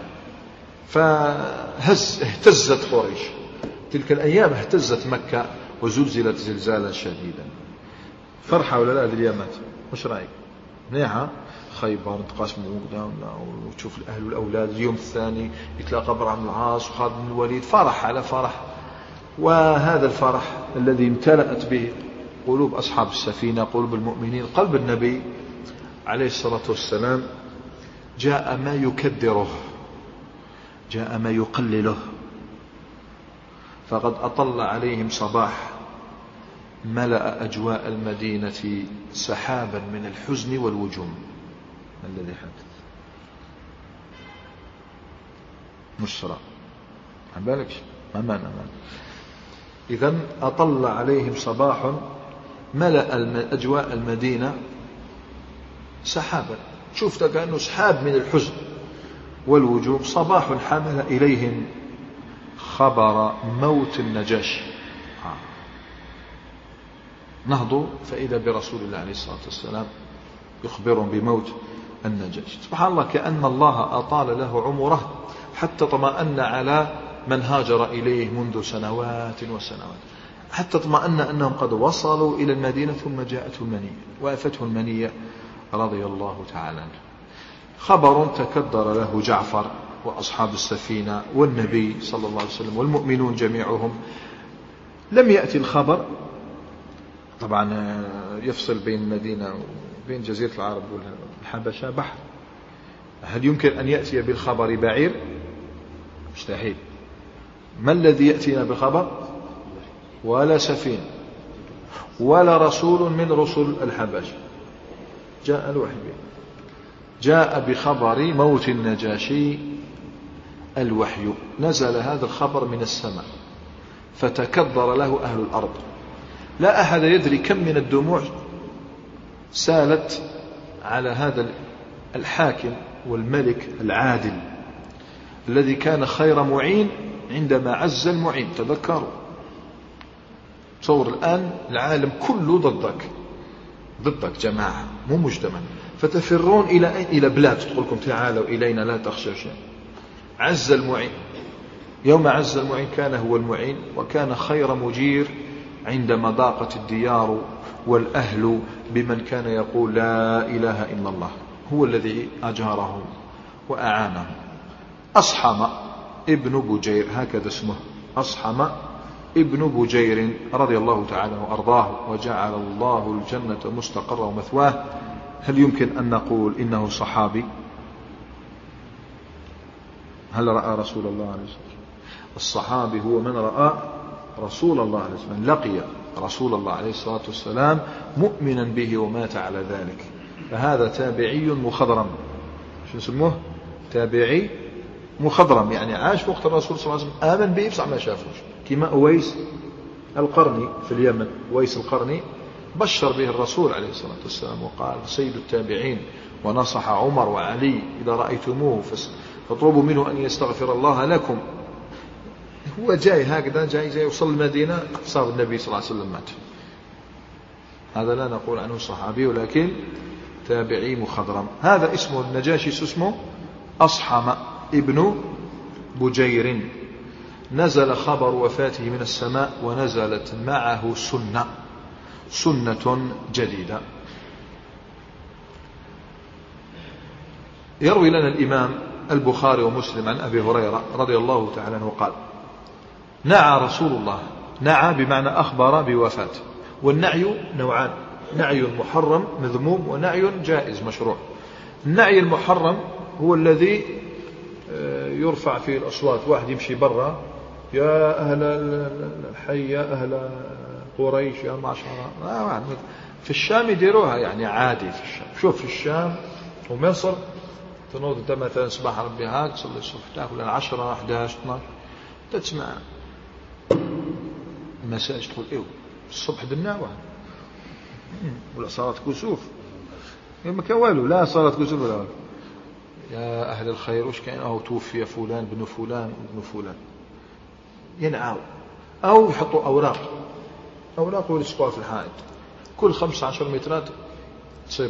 اهتزت قريش تلك الأيام، اهتزت مكة وزلزلت زلزالا شديدا. فرحة ولا لا هذه الأيامات؟ وش رأيك؟ منيحة؟ خيبر تقاسموا وتشوف الأهل والأولاد، اليوم الثاني يتلاقى عمرو بن العاص وخالد بن الوليد، فرح على فرح. وهذا الفرح الذي امتلأت به قلوب أصحاب السفينة، قلوب المؤمنين، قلب النبي عليه الصلاة والسلام، جاء ما يكدره، جاء ما يقلله. فقد أطل عليهم صباح ملأ أجواء المدينة سحابا من الحزن والوجوم. ما الذي حدث؟ مشرع عن بالك أمان. إذن أطل عليهم صباح ملأ أجواء المدينة سحابا، شفت كأنه سحاب من الحزن والوجوم. صباح حمل إليهم خبر موت النجاشي. نهضوا فإذا برسول الله عليه الصلاة والسلام يخبرهم بموت النجاشي. سبحان الله، كأن الله أطال له عمره حتى طمأن على من هاجر إليه منذ سنوات وسنوات، حتى طمأن أنهم قد وصلوا إلى المدينة، ثم جاءته المنية وأفته المنية رضي الله تعالى عنه. خبر تكدر له جعفر وأصحاب السفينة والنبي صلى الله عليه وسلم والمؤمنون جميعهم. لم يأتي الخبر، طبعا يفصل بين المدينة وبين جزيرة العرب والحبشة بحر، هل يمكن أن يأتي بالخبر بعير؟ مستحيل. ما الذي يأتينا بالخبر؟ ولا سفينة ولا رسول من رسل الحبشة، جاء الوحي، جاء بخبر موت النجاشي الوحي. نزل هذا الخبر من السماء فتكدر له أهل الأرض. لا أحد يدري كم من الدموع سالت على هذا الحاكم والملك العادل الذي كان خير معين عندما عز المعين. تذكروا، تصور الآن العالم كله ضدك جماعة، مو مجتمع، فتفرون إلى بلاد تقول لكم تعالوا إلينا لا تخشوا شيء. عز المعين، يوم عز المعين كان هو المعين، وكان خير مجير عندما ضاقت الديار والأهل بمن كان يقول لا إله إلا الله، هو الذي أجاره وأعانه. أصحم ابن بجير، هكذا اسمه، أصحم ابن بجير رضي الله تعالى وأرضاه، وجعل الله الجنة مستقر ومثواه. هل يمكن أن نقول إنه صحابي؟ هل رأى رسول الله عليه الصلاة والسلام؟ الصحابي هو من رأى رسول الله عليه الصلاة والسلام، لقي رسول الله عليه الصلاة والسلام مؤمنا به ومات على ذلك. فهذا تابعي مخضرم. شو اسمه؟ تابعي مخضرم، يعني عاش وقت الرسول صلى الله عليه وسلم، آمن به بصح ما شافوش. كما أويس القرني في اليمن، أويس القرني بشر به الرسول عليه الصلاة والسلام وقال سيد التابعين، ونصح عمر وعلي إذا رأيتموه فاطلبوا منه أن يستغفر الله لكم. هو جاي هكذا، جاي وصل المدينة، صار النبي صلى الله عليه وسلم مات. هذا لا نقول عنه صحابي ولكن تابعي مخضرم. هذا اسمه النجاشي اسمه أصحم ابن بجير. نزل خبر وفاته من السماء ونزلت معه سنة جديدة. يروي لنا الإمام البخاري ومسلم عن أبي هريرة رضي الله تعالى عنه قال: نعى رسول الله. نعى بمعنى أخبر بوفاته. والنعي نوعان: نعي محرم مذموم ونعي جائز مشروع. النعي المحرم هو الذي يرفع فيه الأصوات، واحد يمشي برا: يا أهل الحي، يا أهل قريش، يا معشرة. في الشام يديروها يعني عادي في الشام. شوف في الشام ومصر تنوض انت مثلا صباح ربي هاك تصلي الصبح تاكل 10 11 12 تسمع المساج تقول ايوه الصبح دناوة ولا صلاة كسوف ما كان والو، لا صلاة كسوف ولا والو. يا أهل الخير وش كان أو توفي فلان بن فلان بن فلان ينعاو، أو يحطوا أوراق ويلصقوها في الحائط. كل 15 مترات تصيب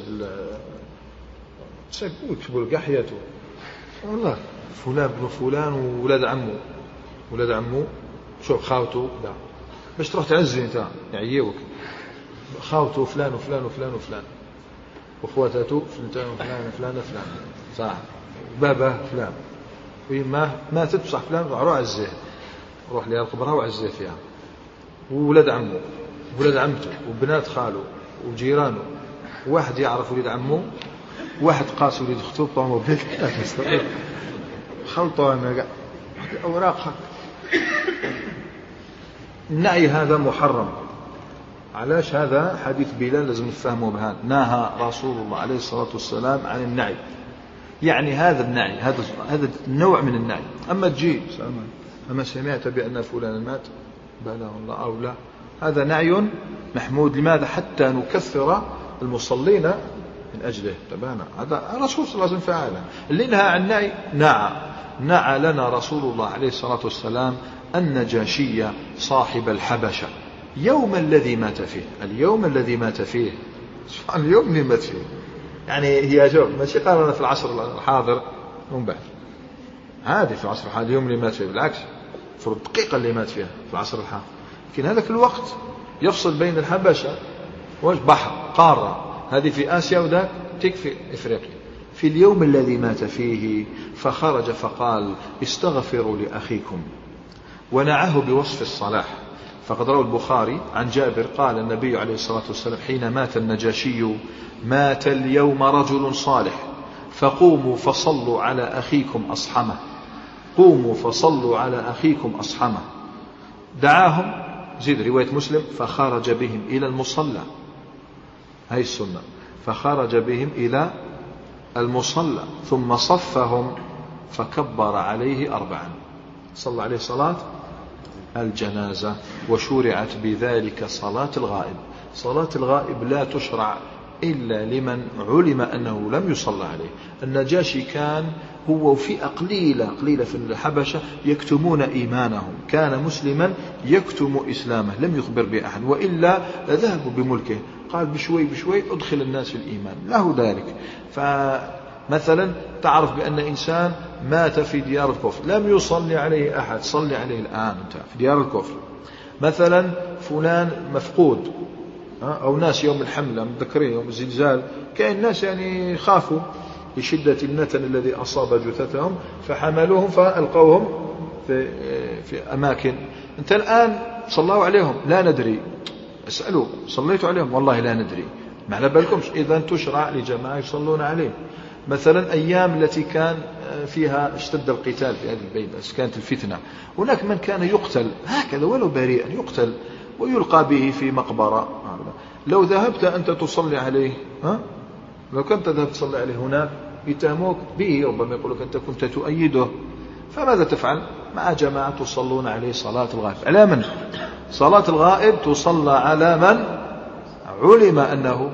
ويكتبوا لك حياته والله فلان بن فلان وولاد عمه شوف خاوته لا باش تروح تعزي انت يعيوك خاوته فلان وفلان وفلان وفلان واخواته فلان وفلان وفلان وفلان صح بابا فلان ما تبصح فلان روح عزيه، روح لها القبرها وعزيه فيها. وولاد عمه وولاد عمته وبنات خاله وجيرانه. واحد يعرف ولد عمه، واحد قاس ولد اخته طعمه بيك خلطوا انا اوراق. النعي هذا محرم. علاش؟ هذا حديث بلال لازم نفهمه بهذا. نهى رسول الله عليه الصلاة والسلام عن النعي، يعني هذا النعي هذا النوع من النعي. أما تجي أما سمعت بأن فلان مات بلاه الله أو لا، هذا نعي محمود. لماذا؟ حتى نكثر المصلين من أجله. تبانا هذا الرسول صلى الله عليه وسلم فعله. اللي نهى عن النعي نعى لنا رسول الله عليه الصلاة والسلام النجاشي صاحب الحبشة اليوم الذي مات فيه. اليوم الذي مات فيه اليوم اللي مات فيه يعني هي شوف ماشي قارنة في العصر الحاضر ومن بعد عادي في العصر الحاضر اليوم اللي مات فيه، بالعكس في الدقيقة اللي مات فيها في العصر الحاضر. لكن هذاك الوقت يفصل بين الحبشة بحر قارة، هذه في آسيا وذاك تكفي إفريقيا. في اليوم الذي مات فيه فخرج فقال: استغفروا لأخيكم، ونعاه بوصف الصلاح. فقد روى البخاري عن جابر قال النبي عليه الصلاة والسلام حين مات النجاشي: مات اليوم رجل صالح فقوموا فصلوا على أخيكم أصحمه. قوموا فصلوا على أخيكم أصحمه. دعاهم، زيد رواية مسلم: فخرج بهم إلى المصلى. هاي السنة، فخرج بهم إلى المصلى ثم صفهم فكبر عليه 4. صلى عليه صلاة الجنازة. وشرعت بذلك صلاة الغائب. صلاة الغائب لا تشرع إلا لمن علم أنه لم يصلى عليه. النجاشي كان هو فئة قليلة في الحبشة يكتمون إيمانهم، كان مسلما يكتم إسلامه لم يخبر بأحد، وإلا ذهبوا بملكه. قال بشوي أدخل الناس في الإيمان له ذلك. فمثلا تعرف بأن إنسان مات في ديار الكفر لم يصلي عليه أحد، صلي عليه الآن أنت في ديار الكفر. مثلا فلان مفقود، أو ناس يوم الحملة متذكرين يوم الزلزال كان الناس يعني خافوا لشدة النتن الذي أصاب جثتهم فحملوهم فألقوهم في أماكن. أنت الآن صلوا عليهم لا ندري، اسألوا صليتوا عليهم والله لا ندري، ما على بالكمش. إذا تشرع لجماعة يصلون عليه. مثلا أيام التي كان فيها اشتد القتال في هذه البلاد كانت الفتنة، هناك من كان يقتل هكذا ولو بريئا يقتل ويلقى به في مقبرة. لو ذهبت أنت تصلي عليه، لو كنت ذهبت تصلي عليه هناك يتهموك به، ربما يقولك أنت كنت تؤيده. فماذا تفعل مع جماعة تصلون عليه صلاة الغائب؟ على من؟ صلاة الغائب تصلى على من علم أنه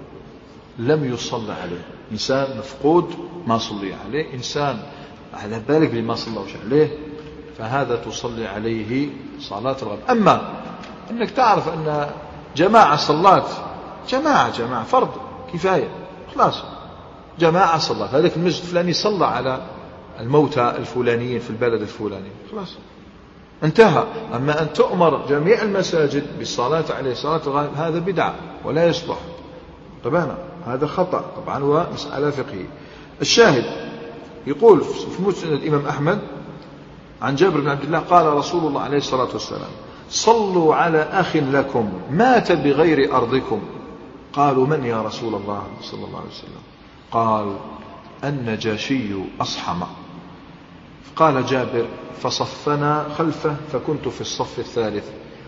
لم يصلى عليه. إنسان مفقود ما صلي عليه، إنسان على بالك بما صلوش عليه، فهذا تصلي عليه صلاة الغائب. أما أنك تعرف أن جماعة جماعة فرض كفاية، خلاص جماعة صلى هذاك المسجد الفلاني صلى على الموتى الفلانيين في البلد الفلاني، خلاص انتهى. أما أن تؤمر جميع المساجد بالصلاة عليه صلاة الغائب هذا بدعة ولا يصلح طبعا، هذا خطأ طبعا ومسألة فقهية. الشاهد يقول في مسند الإمام أحمد عن جابر بن عبد الله قال رسول الله عليه الصلاة والسلام صلوا على أخ لكم مات بغير أرضكم. قالوا من يا رسول الله صلى الله عليه وسلم؟ قال النجاشي أصحم. قال جابر فصفنا خلفه فكنت في الصف الثالث.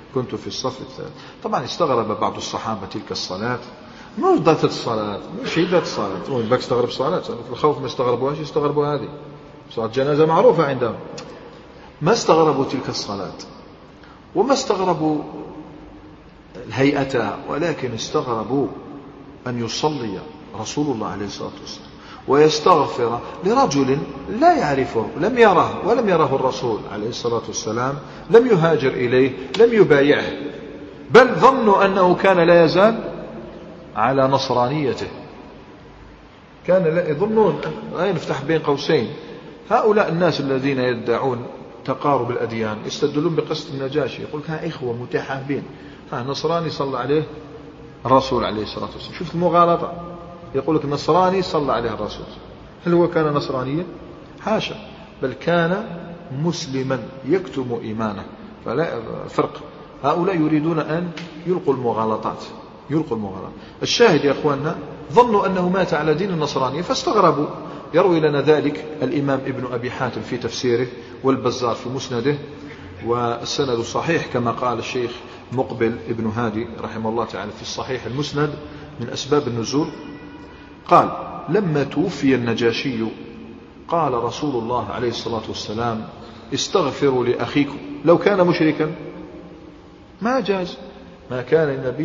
طبعا استغرب بعض الصحابة تلك الصلاة، مش ذات الصلاة، مش ذات الصلاة، باك استغرب الصلاة الخوف ما استغربوهاش، يستغربوا هذه صلاة جنازة معروفة عندهم. ما استغربوا تلك الصلاة وما استغربوا هيئتها، ولكن استغربوا أن يصلي رسول الله عليه الصلاة والسلام ويستغفر لرجل لا يعرفه، لم يره ولم يره الرسول عليه الصلاة والسلام، لم يهاجر إليه، لم يبايعه، بل ظنوا أنه كان لا يزال على نصرانيته، كان لا يظنون. نفتح بين قوسين هؤلاء الناس الذين يدعون تقارب الأديان يستدلون بقصة النجاشي، يقول ها إخوة متحابين، ها نصراني صلى عليه الرسول عليه الصلاة والسلام، شوف المغالطة، يقول لك نصراني صلى عليه الرسول، هل هو كان نصرانيا؟ حاشا، بل كان مسلما يكتم إيمانه، فلا فرق. هؤلاء يريدون أن يلقوا المغالطات. الشاهد يا أخواننا ظنوا أنه مات على دين النصرانية فاستغربوا. يروي لنا ذلك الإمام ابن أبي حاتم في تفسيره والبزار في مسنده، والسند صحيح كما قال الشيخ مقبل ابن هادي رحمه الله تعالى في الصحيح المسند من أسباب النزول. قال لما توفي النجاشي قال رسول الله عليه الصلاة والسلام استغفروا لأخيكم. لو كان مشركا ما جاز، ما كان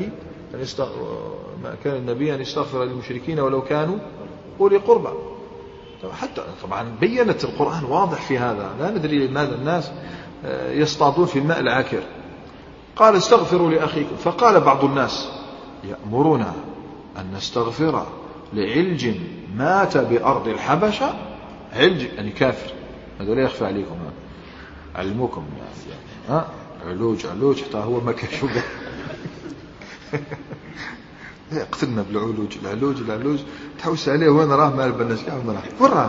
النبي أن يستغفر للمشركين ولو كانوا أولي قربى. حتى طبعا بيّنت القرآن واضح في هذا، لا ندري لماذا الناس يصطادون في الماء العاكر. قال استغفروا لأخيكم، فقال بعض الناس يأمرنا أن نستغفر لعلج مات بأرض الحبشة. علج يعني كافر، هذا لا يخفى عليكم، علموكم يعني علوج حتى هو ما كشوف يقتلنا بالعلوج تحوس عليه وين راه ما البناش كاع وين راه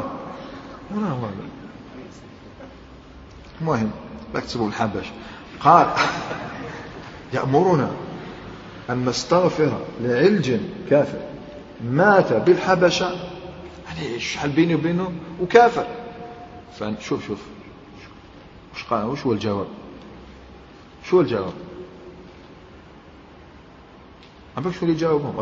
المهم بكتبوا الحبش. قال يأمرنا أن نستغفر لعلج كافر مات بالحبشة، يعني شحال بيني وبينه وكافر. فشوف وش قال، وش هو الجواب؟ عمك شو اللي جاوبهم؟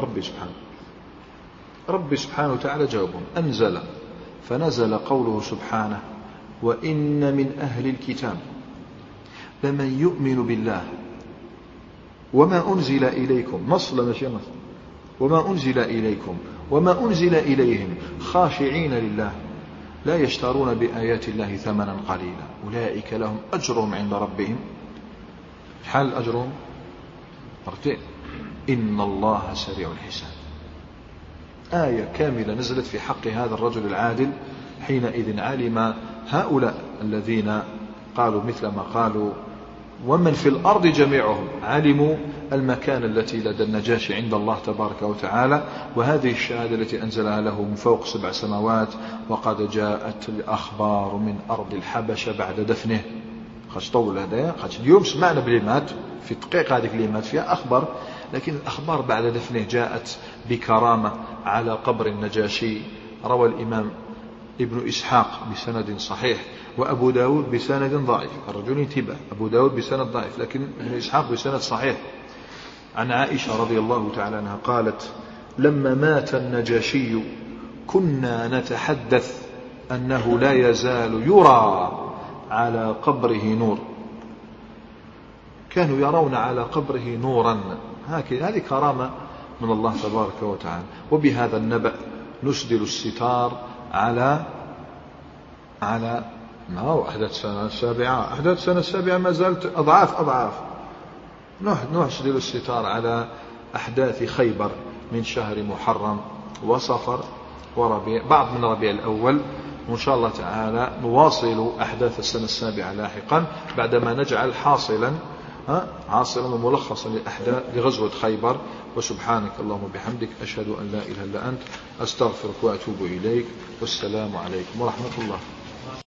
ربي سبحانه وتعالى جاوبهم. أنزل فنزل قوله سبحانه وإن من أهل الكتاب لمن يؤمن بالله وما أنزل إليكم، وما أنزل إليكم وما أنزل إليهم خاشعين لله لا يشترون بآيات الله ثمنا قليلا أولئك لهم أجرهم عند ربهم. حال أجرهم مرتين، إن الله سريع الحساب. آية كاملة نزلت في حق هذا الرجل العادل. حينئذ علم هؤلاء الذين قالوا مثل ما قالوا ومن في الأرض جميعهم علموا المكان التي لدى النجاشي عند الله تبارك وتعالى، وهذه الشهادة التي أنزلها له من فوق 7 سماوات. وقد جاءت الأخبار من أرض الحبشة بعد دفنه. خاش طول هذا، خاش اليوم سمعنا بليمات في دقيق هذه الكلمات فيها أخبار، لكن الأخبار بعد دفنه جاءت بكرامة على قبر النجاشي. روى الإمام ابن إسحاق بسند صحيح وأبو داود بسند ضعيف، الرجل انتبه، أبو داود بسند ضعيف لكن ابن إسحاق بسند صحيح، عن عائشة رضي الله تعالى عنها قالت لما مات النجاشي كنا نتحدث أنه لا يزال يرى على قبره نور، كانوا يرون على قبره نورا. هذه كرامة من الله تبارك وتعالى. وبهذا النبأ نسدل الستار على ما هو أحداث السنة السابعة ما زالت أضعاف. نسدل الستار على أحداث خيبر من شهر محرم وصفر وربيع، بعض من ربيع الأول. وإن شاء الله تعالى نواصل أحداث السنة السابعة لاحقا بعدما نجعل حاصلا وملخصا للأحداث لغزوة خيبر. وسبحانك اللهم وبحمدك أشهد أن لا إله إلا أنت أستغفرك وأتوب إليك. والسلام عليكم ورحمة الله.